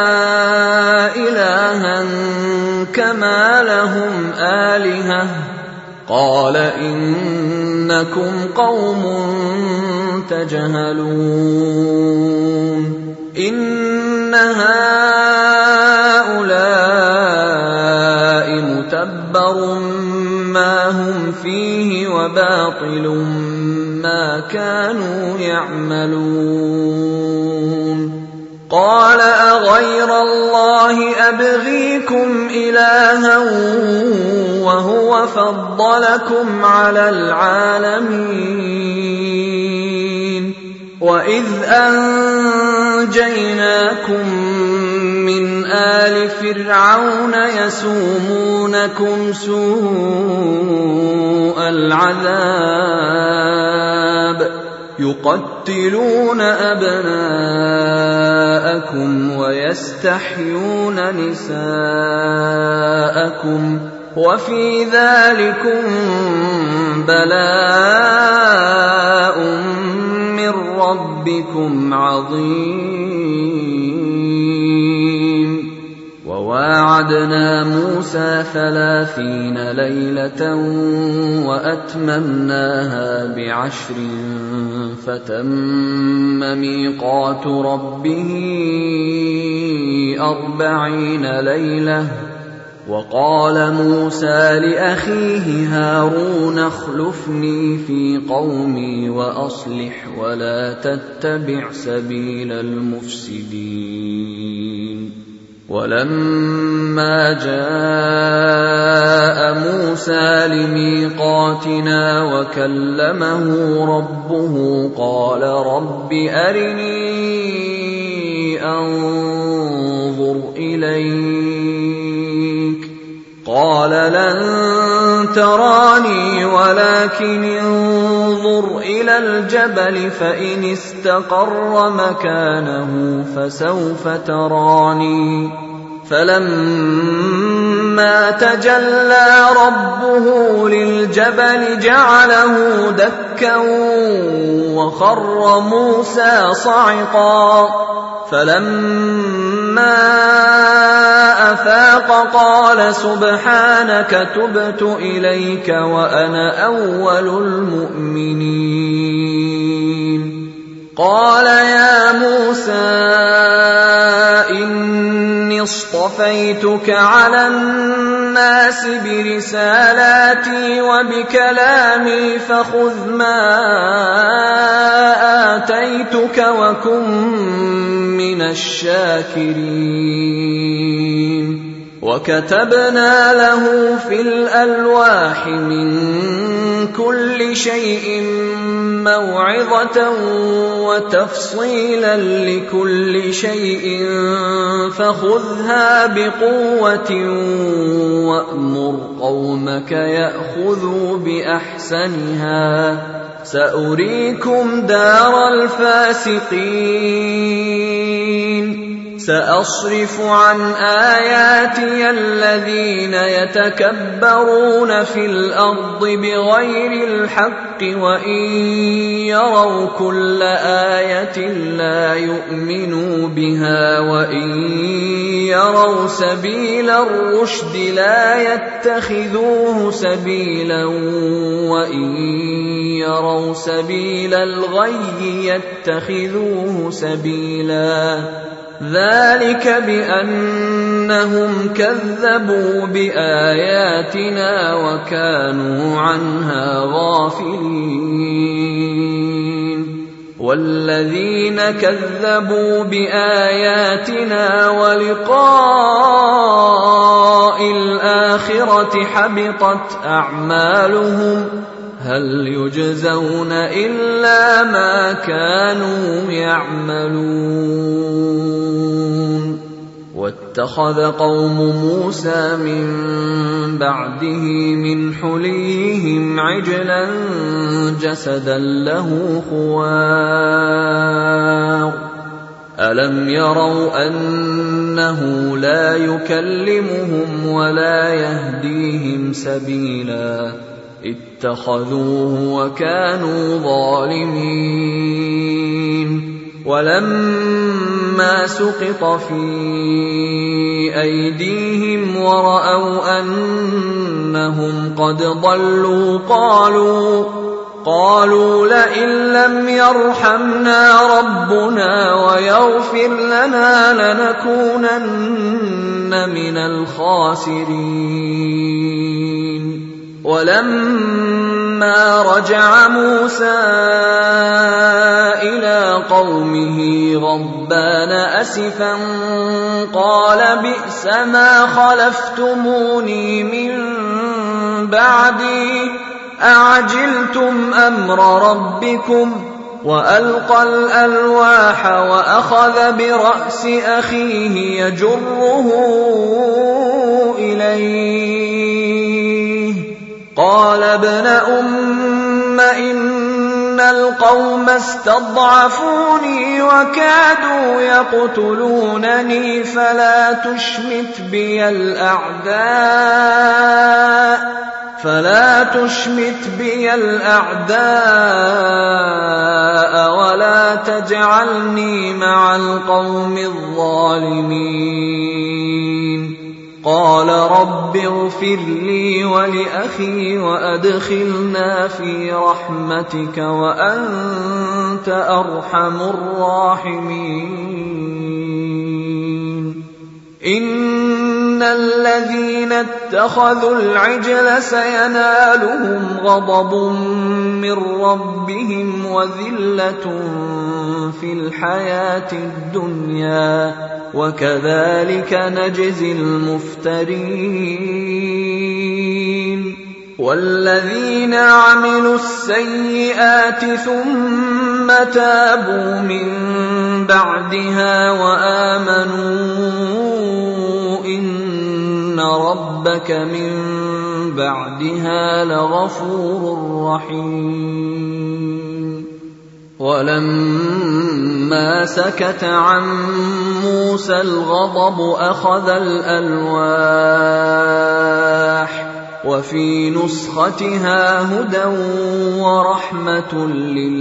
إلها كما لهم آلهة قال إنكم قوم تجهلون إن هؤلاء متبر ما هم فيه وباطل ما كانوا يعملون قال أغير الله أبغيكم إلها وهو فضلكم على العالمين وإذ أنجيناكم من آل فرعون يسومونكم سوء العذاب يقتلون أبناءكم ويستحيون نساءكم وفي ذلكم بلاء من ربكم عظيم وواعدنا موسى ثلاثين ليلة وأتممناها بعشر فتم ميقات ربه أربعين ليلة وقال موسى لأخيه هارون اخلفني في قومي وأصلح ولا تتبع سبيل المفسدين ولما جاء موسى لميقاتنا وكلمه ربه قال رب أرني أنظر إليك قال لن تراني ولكن انظر إلى الجبل فإن استقر مكانه فسوف تراني فلما تجلى ربه للجبل جعله دكا وخر موسى صعقا فلما أفاق قال سبحانك تبت إليك وأنا أول المؤمنين. قال يا موسى إني اصطفيتك على الناس برسالاتي وبكلامي فخذ ما آتيتك وكن من الشاكرين. وكتبنا له في الألواح من كل شيء موعظة وتفصيلا لكل شيء فخذها بقوة وأمر قومك يأخذوا بأحسنها سأريكم دار الفاسقين. سأصرف عن آياتي الذين يتكبرون في الأرض بغير الحق وإن يروا كل آية لا يؤمنوا بها وإن يروا سبيل الرشد لا يتخذوه سبيلا وإن يروا سبيل الغي يتخذوه سبيلا. ذلك بأنهم كذبوا بآياتنا وكانوا عنها غافلين. والذين كذبوا بآياتنا ولقاء الآخرة حبطت أعمالهم هل يجزون إلا ما كانوا يعملون. واتخذ قوم موسى من بعده من حليهم عجلا جسدا له خوار ألم يروا أنه لا يكلمهم ولا يهديهم سبيلا اتخذوه وكانوا ظالمين. ولما سقط في أيديهم ورأوا أنهم قد ضلوا قالوا قالوا لئن لم يرحمنا ربنا ويغفر لنا لنكونن من الخاسرين. ولما رجع موسى إلى قومه غضبان أسفا قال بئس ما خلفتموني من بعدي أعجلتم أمر ربكم. وألقى الألواح وأخذ برأس أخيه يجره إليه قال ابن أم إن القوم استضعفوني وكادوا يقتلونني فلا تشمت بي الأعداء فلا تشمت بي الأعداء ولا تجعلني مع القوم الظالمين. قال رب اغفر لي ولأخي وأدخلنا في رحمتك وأنت أرحم الراحمين. إن الذين اتخذوا العجل سينالهم غضب من ربهم وذلة في الحياة الدنيا وكذلك نجزي المفترين. والذين عملوا السيئات ثم تابوا من بعدها وآمنوا إن ربك من بعدها لغفور رحيم. ولما سكت عن موسى الغضب أخذ الألواح وفي نسختها هدى ورحمة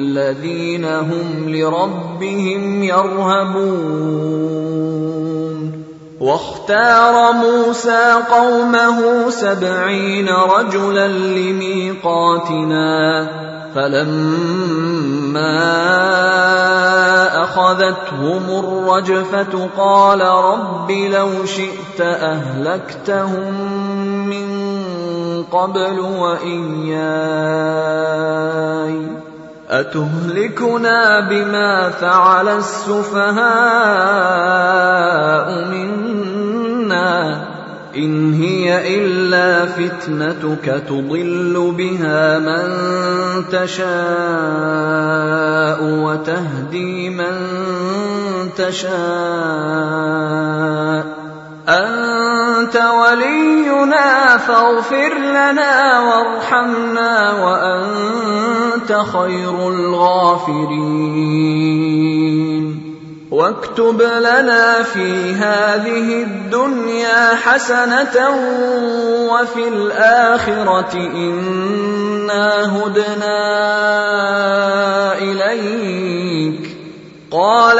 للذين هم لربهم يرهبون. واختار موسى قومه سبعين رجلا لميقاتنا فلما أخذتهم الرجفة قال رب لو شئت أهلكتهم من قبل وإياي أتهلكنا بما فعل السفهاء منا إن هي إلا فتنتك تضل بها من تشاء وتهدي من تشاء أنت ولينا فاغفر لنا وارحمنا وأنت خير الغافرين واكتب لنا في هذه الدنيا حسنة وفي الآخرة إنا هدنا إليك قال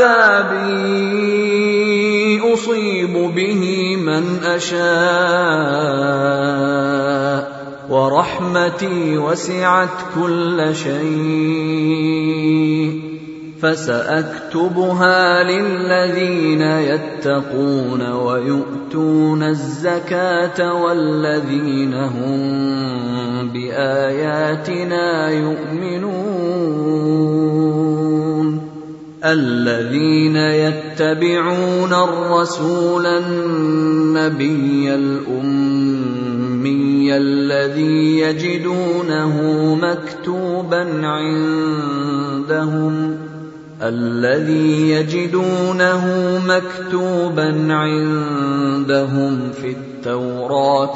عذابي أصيب به من أشاء ورحمتي وسعت كل شيء فسأكتبها للذين يتقون ويؤتون الزكاة والذين هم بآياتنا يؤمنون الذين يتبعون الرسول النبي الأمي الذي يجدونه مكتوبا عندهم الذي يجدونه مكتوبا عندهم في التوراة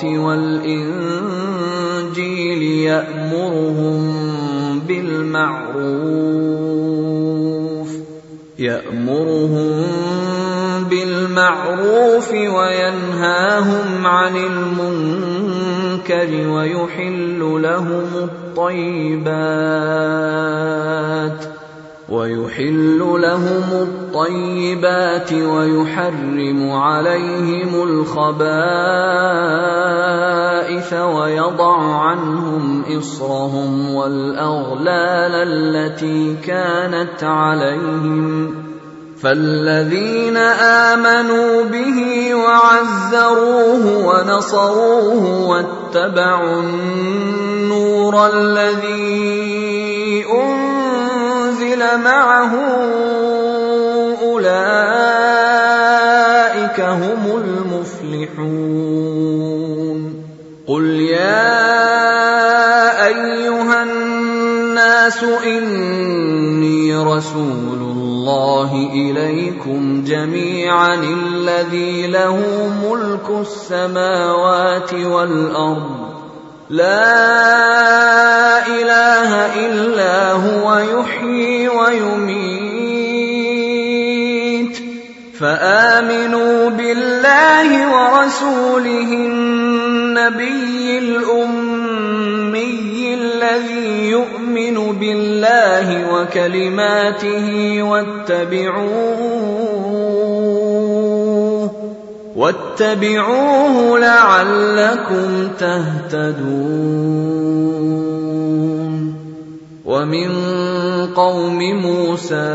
والإنجيل يأمرهم بالمعروف يأمرهم بالمعروف وينهاهم عن المنكر ويحل لهم الطيبات ويحل لهم الطيبات ويحرم عليهم الخبائث ويضع عنهم إصرهم والأغلال التي كانت عليهم فالذين آمنوا به وعزروه ونصروه واتبعوا النور الذي أنزل معه أولئك هم المفلحون قل يا أيها الناس إني رسول الله إليكم جميعا الذي له ملك السماوات والأرض لا إله إلا هو يحيي ويميت فآمنوا بالله ورسوله النبي الأمي الذي يؤمن بالله وكلماته واتبعوه واتبعوه لعلكم تهتدون ومن قوم موسى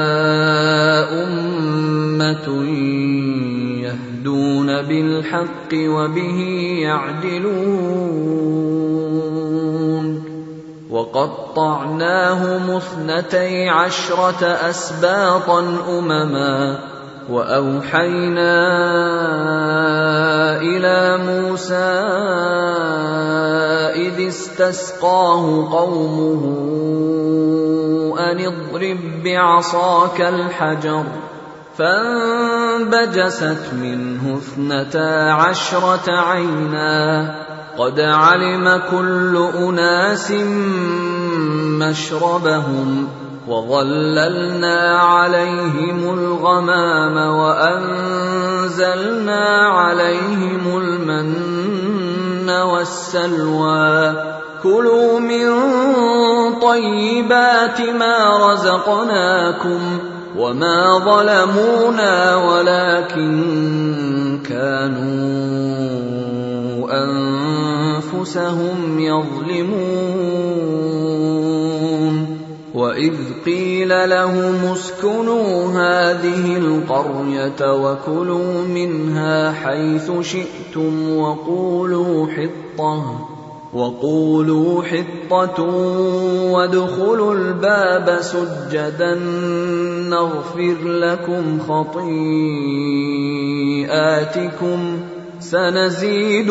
أمة يهدون بالحق وبه يعدلون وقطعناهم اثنتي عشرة أسباطا أمما وأوحينا إلى موسى إذ استسقاه قومه أن اضرب بعصاك الحجر فانبجست منه اثنتا عشرة عينا قد علم كل أناس مشربهم وظللنا عليهم الغمام وأنزلنا عليهم المن والسلوى كلوا من طيبات ما رزقناكم وما ظلمونا ولكن كانوا أنفسهم يظلمون وإذ قيل لهم اسكنوا هذه القرية وكلوا منها حيث شئتم وقولوا حطة وقولوا حطة وادخلوا الباب سجدا نغفر لكم خطيئاتكم سنزيد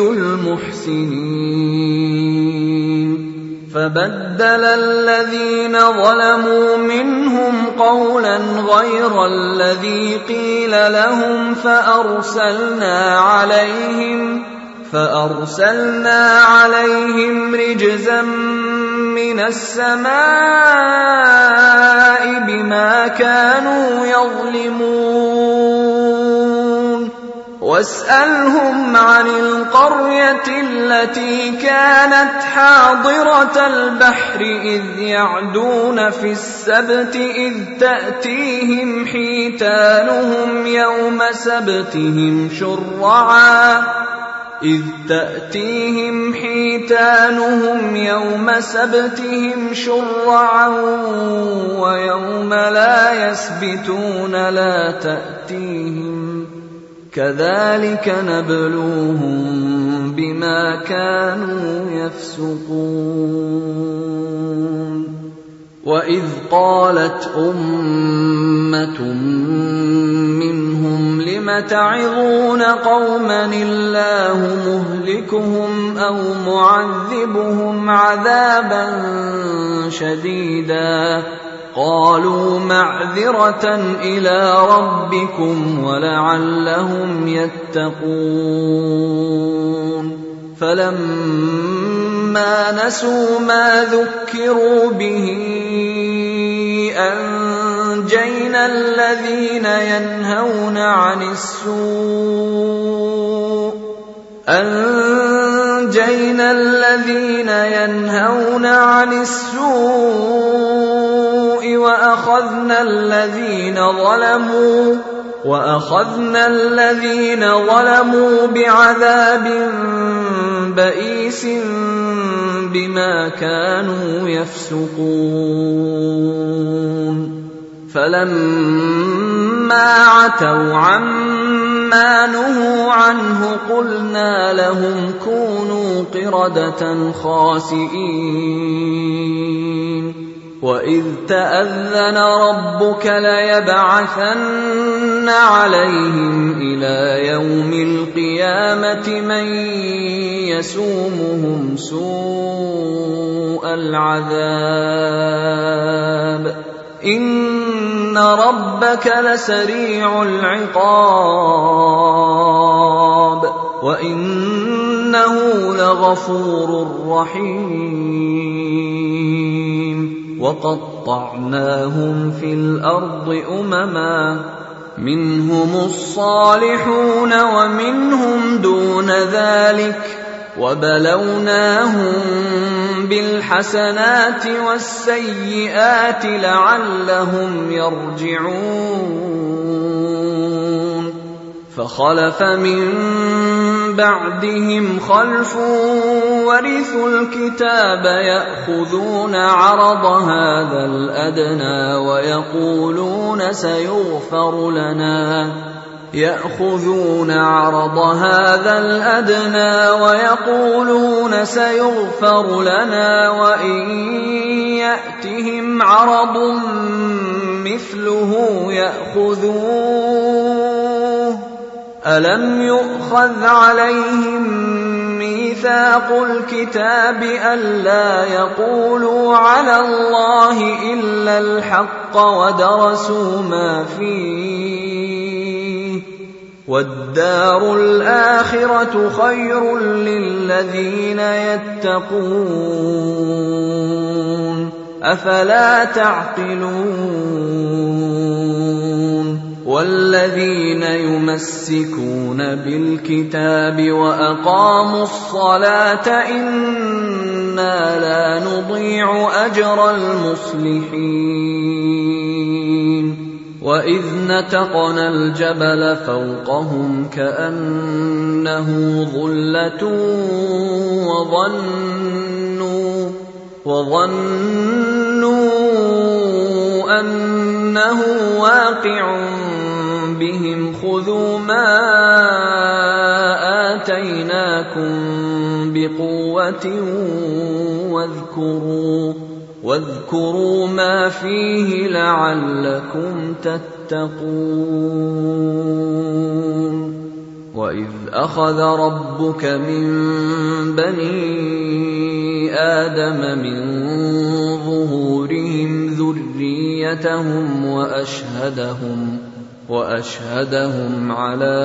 المحسنين فبدل الذين ظلموا منهم قولا غير الذي قيل لهم فأرسلنا عليهم فأرسلنا عليهم رجزا من السماء بما كانوا يظلمون واسألهم عن القرية التي كانت حاضرة البحر إذ يعدون في السبت إذ تأتيهم حيتانهم يوم سبتهم شرعا إذ تأتيهم حيتانهم يوم سبتهم شرعا ويوم لا يسبتون لا تأتيهم كذلك نبلوهم بما كانوا يفسقون وإذ قالت أمة منهم لم تعظون قوما الله مهلكهم أو معذبهم عذابا شديدا قالوا معذرة إلى ربكم ولعلهم يتقون فلما نسوا ما ذكروا به أنجينا الذين ينهون عن السوء أنجينا الذين ينهون عن السوء وأخذنا الذين ظلموا وأخذنا الذين ظلموا بعذاب بئيس بما كانوا يفسقون فلما عتوا عما نهوا عنه قلنا لهم كونوا قردة خاسئين وإذ تأذن ربك ليبعثن عليهم إلى يوم القيامة من يسومهم سوء العذاب إن ربك لسريع العقاب وإنه لغفور رحيم وقطعناهم في الأرض أمما منهم الصالحون ومنهم دون ذلك وبلوناهم بالحسنات والسيئات لعلهم يرجعون فخلف من بعدهم خلف ورثوا الكتاب يأخذون عرض هذا الأدنى ويقولون سيغفر لنا يأخذون عرض هذا الأدنى ويقولون سيغفر لنا وإن يأتهم عرض مثله يأخذوه ألم يؤخذ عليهم ميثاق الكتاب ألا يقولوا على الله إلا الحق ودرسوا ما فيه والدار الآخرة خير للذين يتقون أفلا تعقلون والذين يمسكون بالكتاب وأقاموا الصلاة إنا لا نضيع أجر المصلحين وإذ نتقنا الجبل فوقهم كأنه ظلة وظنوا, وظنوا أنه واقع بهم خذوا ما آتيناكم بقوة واذكروا واذكروا ما فيه لعلكم تتقون. وإذ أخذ ربك من بني آدم من ظهورهم ذريتهم وأشهدهم وأشهدهم على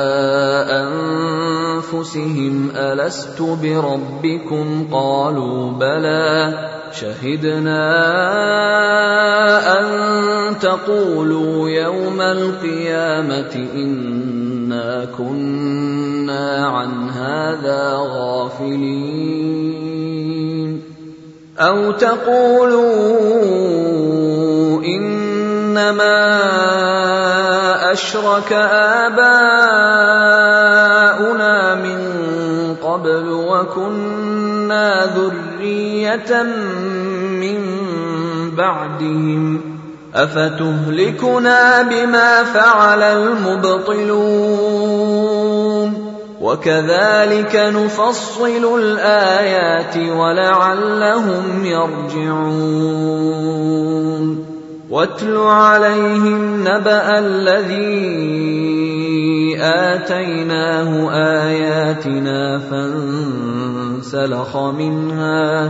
أنفسهم ألست بربكم قالوا بلى شهدنا أن تقولوا يوم القيامة إنا كنا عن هذا غافلين أو تقولوا إنما أشرك آباؤنا من قبل وكنا ذرية من بعدهم أفتهلكنا بما فعل المبطلون وكذلك نفصل الآيات ولعلهم يرجعون. واتل عليهم نبأ الذي آتيناه آياتنا فانسلخ منها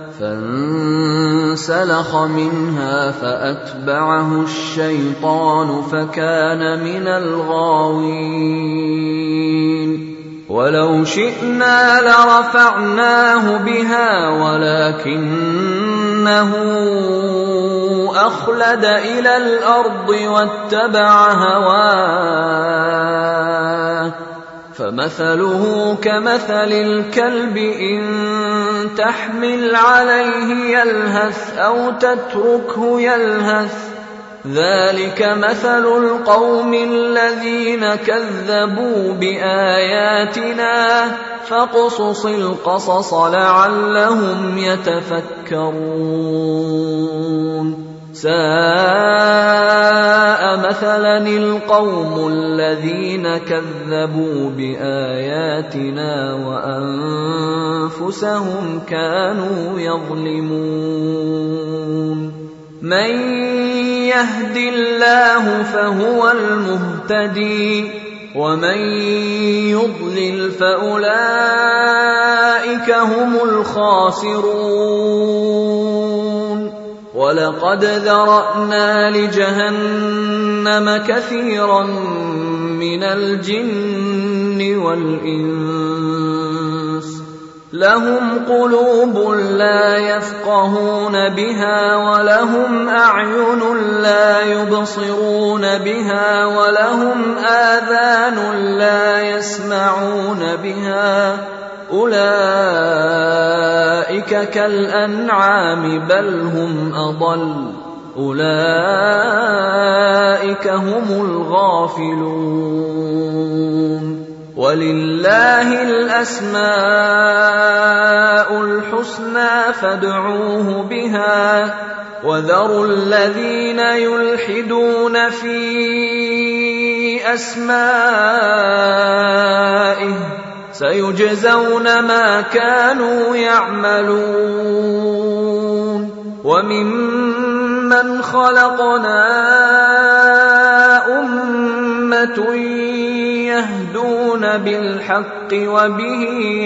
فانسلخ منها فأتبعه الشيطان فكان من الغاوين. ولو شئنا لرفعناه بها ولكنه أخلد إلى الأرض واتبع هواه فمثله كمثل الكلب إن تحمل عليه يلهث أو تتركه يلهث ذلك مثل القوم الذين كذبوا بآياتنا فاقصص القصص لعلهم يتفكرون. ساء مثلا القوم الذين كذبوا بآياتنا وأنفسهم كانوا يظلمون. من يهد الله فهو المهتدي ومن يضلل فأولئك هم الخاسرون. ولقد ذرأنا لجهنم كثيرا من الجن والإنس لهم قلوب لا يفقهون بها ولهم أعين لا يبصرون بها ولهم آذان لا يسمعون بها أولئك كالأنعام بل هم أضل أولئك هم الغافلون. ولله الأسماء الحسنى فادعوه بها وذروا الذين يلحدون في أسمائه سيجزون ما كانوا يعملون. وممن خلقنا أمة يهدون بالحق وبه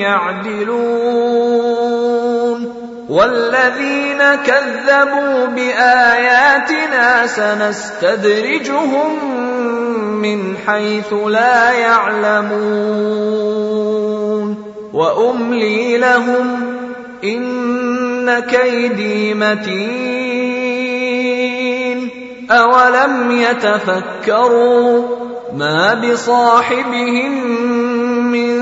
يعدلون والذين كذبوا بآياتنا سنستدرجهم من حيث لا يعلمون وأملي لهم إن كيدي متين. أولم يتفكروا ما بصاحبهم من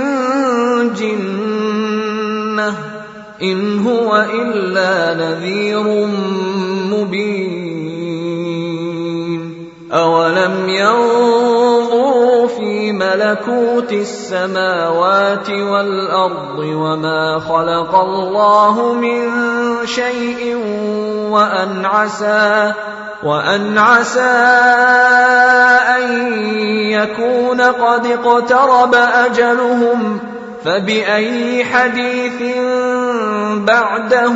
جنة إن هو إلا نذير مبين. أولم ينظروا في ملكوت السماوات والأرض وما خلق الله من شيء وأن عسى وأن عسى أن يكون قد اقترب أجلهم فبأي حديث بعده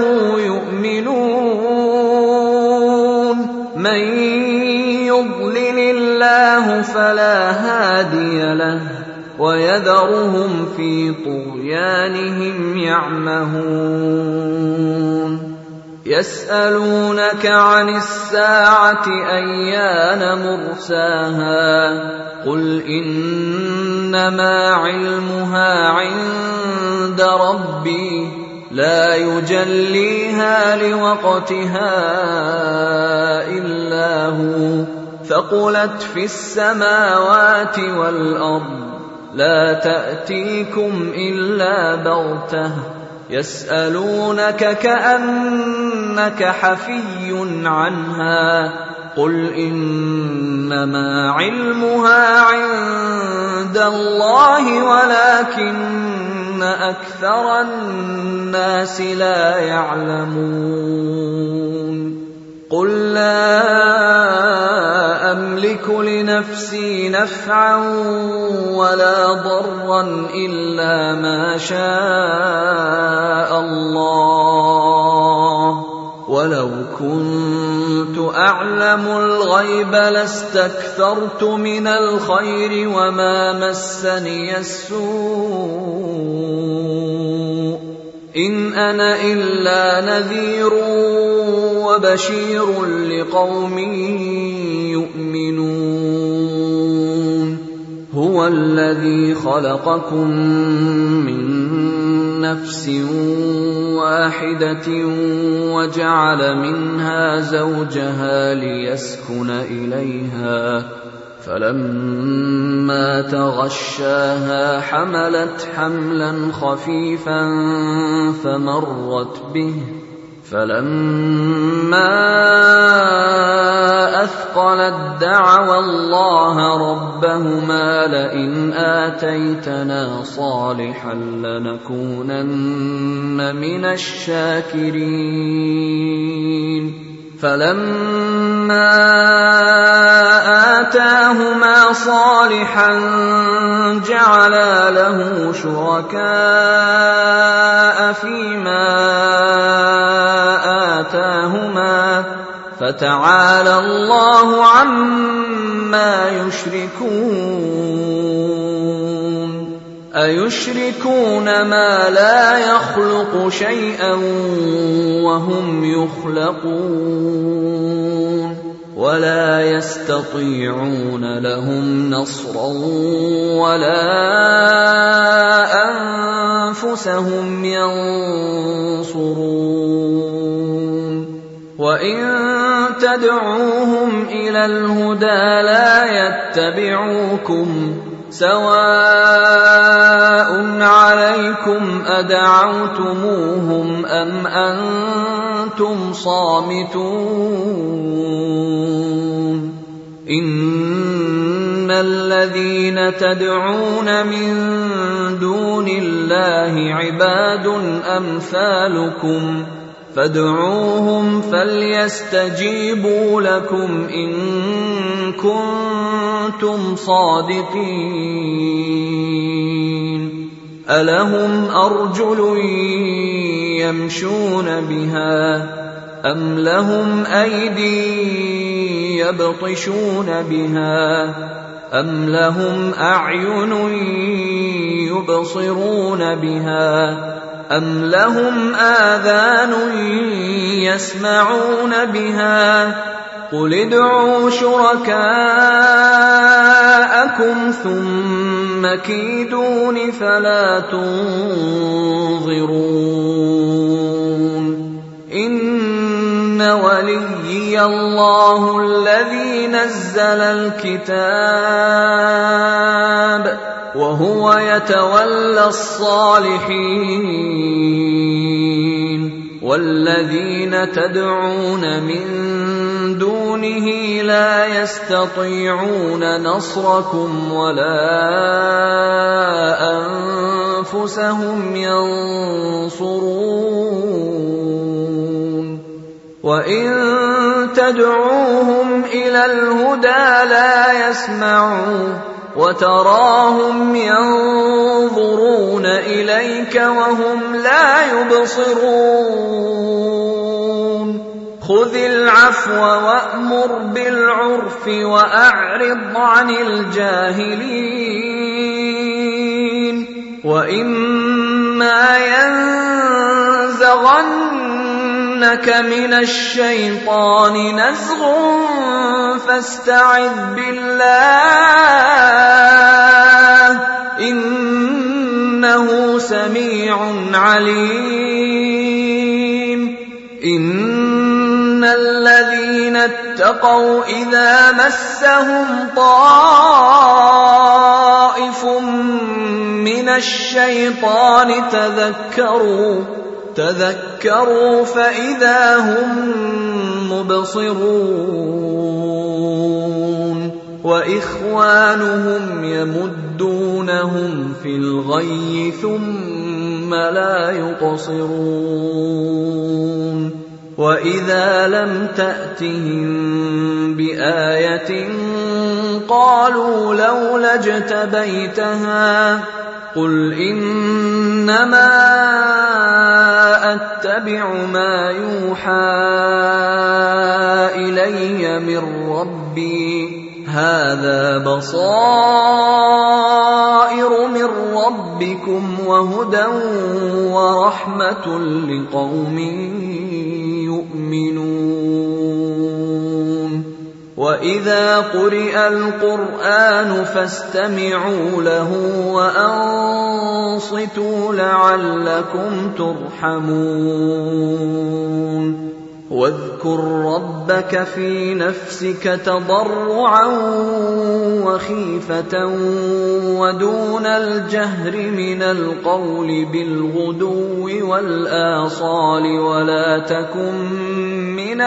يؤمنون من يضلل الله فلا هادي له ويذرهم في طغيانهم يعمهون يسألونك عن الساعة أيان مرساها قل إنما علمها عند ربي لا يجليها لوقتها إلا هو ثقلت في السماوات والأرض لا تأتيكم إلا بغتة يسألونك كأنك حفي عنها قل إنما علمها عند الله ولكن أكثر الناس لا يعلمون قل لا أملك لنفسي نفعا ولا ضرا إلا ما شاء الله ولو كنت أعلم الغيب لاستكثرت من الخير وما مسني السوء إن أنا إلا نذير وبشير لقوم يؤمنون هو الذي خلقكم من نفس واحدة وجعل منها زوجها ليسكن إليها فلما تغشاها حملت حملا خفيفا فمرت به فلما أثقلت دعوا الله ربهما لئن آتيتنا صالحا لنكونن من الشاكرين فلما آتاهما صالحا جعلا له شركاء فيما آتاهما فتعالى الله عما يشركون أيشركون ما لا يخلق شيئا وهم يخلقون ولا يستطيعون لهم نصرا ولا أنفسهم ينصرون وإن تدعوهم إلى الهدى لا يتبعوكم سواء عليكم أدعوتموهم أم أنتم صامتون إن الذين تدعون من دون الله عباد أمثالكم فادعوهم فليستجيبوا لكم إن كنتم صادقين ألهم أرجل يمشون بها أم لهم أيدي يبطشون بها أم لهم أعين يبصرون بها أم لهم آذان يسمعون بها قل ادعوا شركاءكم ثم كيدون فلا تنظرون إن وليي الله الذي نزل الكتاب وهو يتولى الصالحين والذين تدعون من دونه لا يستطيعون نصركم ولا أنفسهم ينصرون وإن تدعوهم إلى الهدى لا يسمعون وتراهم ينظرون إليك وهم لا يبصرون خذ العفو وأمر بالعرف وأعرض عن الجاهلين وإما ينزغنك من الشيطان نزغ فاستعذ بالله إنه سميع عليم إن الذين اتقوا إذا مسهم طائف من الشيطان تذكروا تذكروا فإذا هم مبصرون وإخوانهم يمدونهم في الغي ثم لا يقصرون وإذا لم تأتهم بآية قالوا لولا اجتبيتها قل إنما أتبع ما يوحى إلي من ربي هذا بصائر من ربكم وهدى ورحمة لقوم يؤمنون وإذا قرئ القرآن فاستمعوا له وأنصتوا لعلكم ترحمون واذكر ربك في نفسك تضرعا وخيفة ودون الجهر من القول بالغدو والآصال ولا تكن من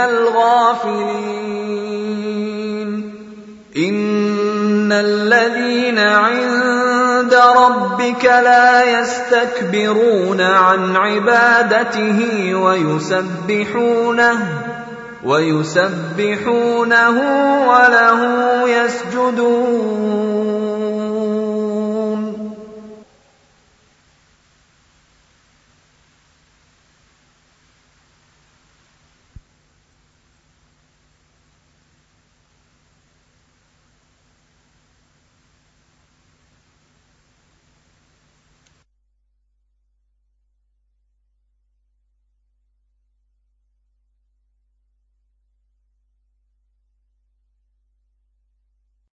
الغافلين إن الذين عند ربك لا يستكبرون عن عبادته ويسبحونه ويسبحونه وله يسجدون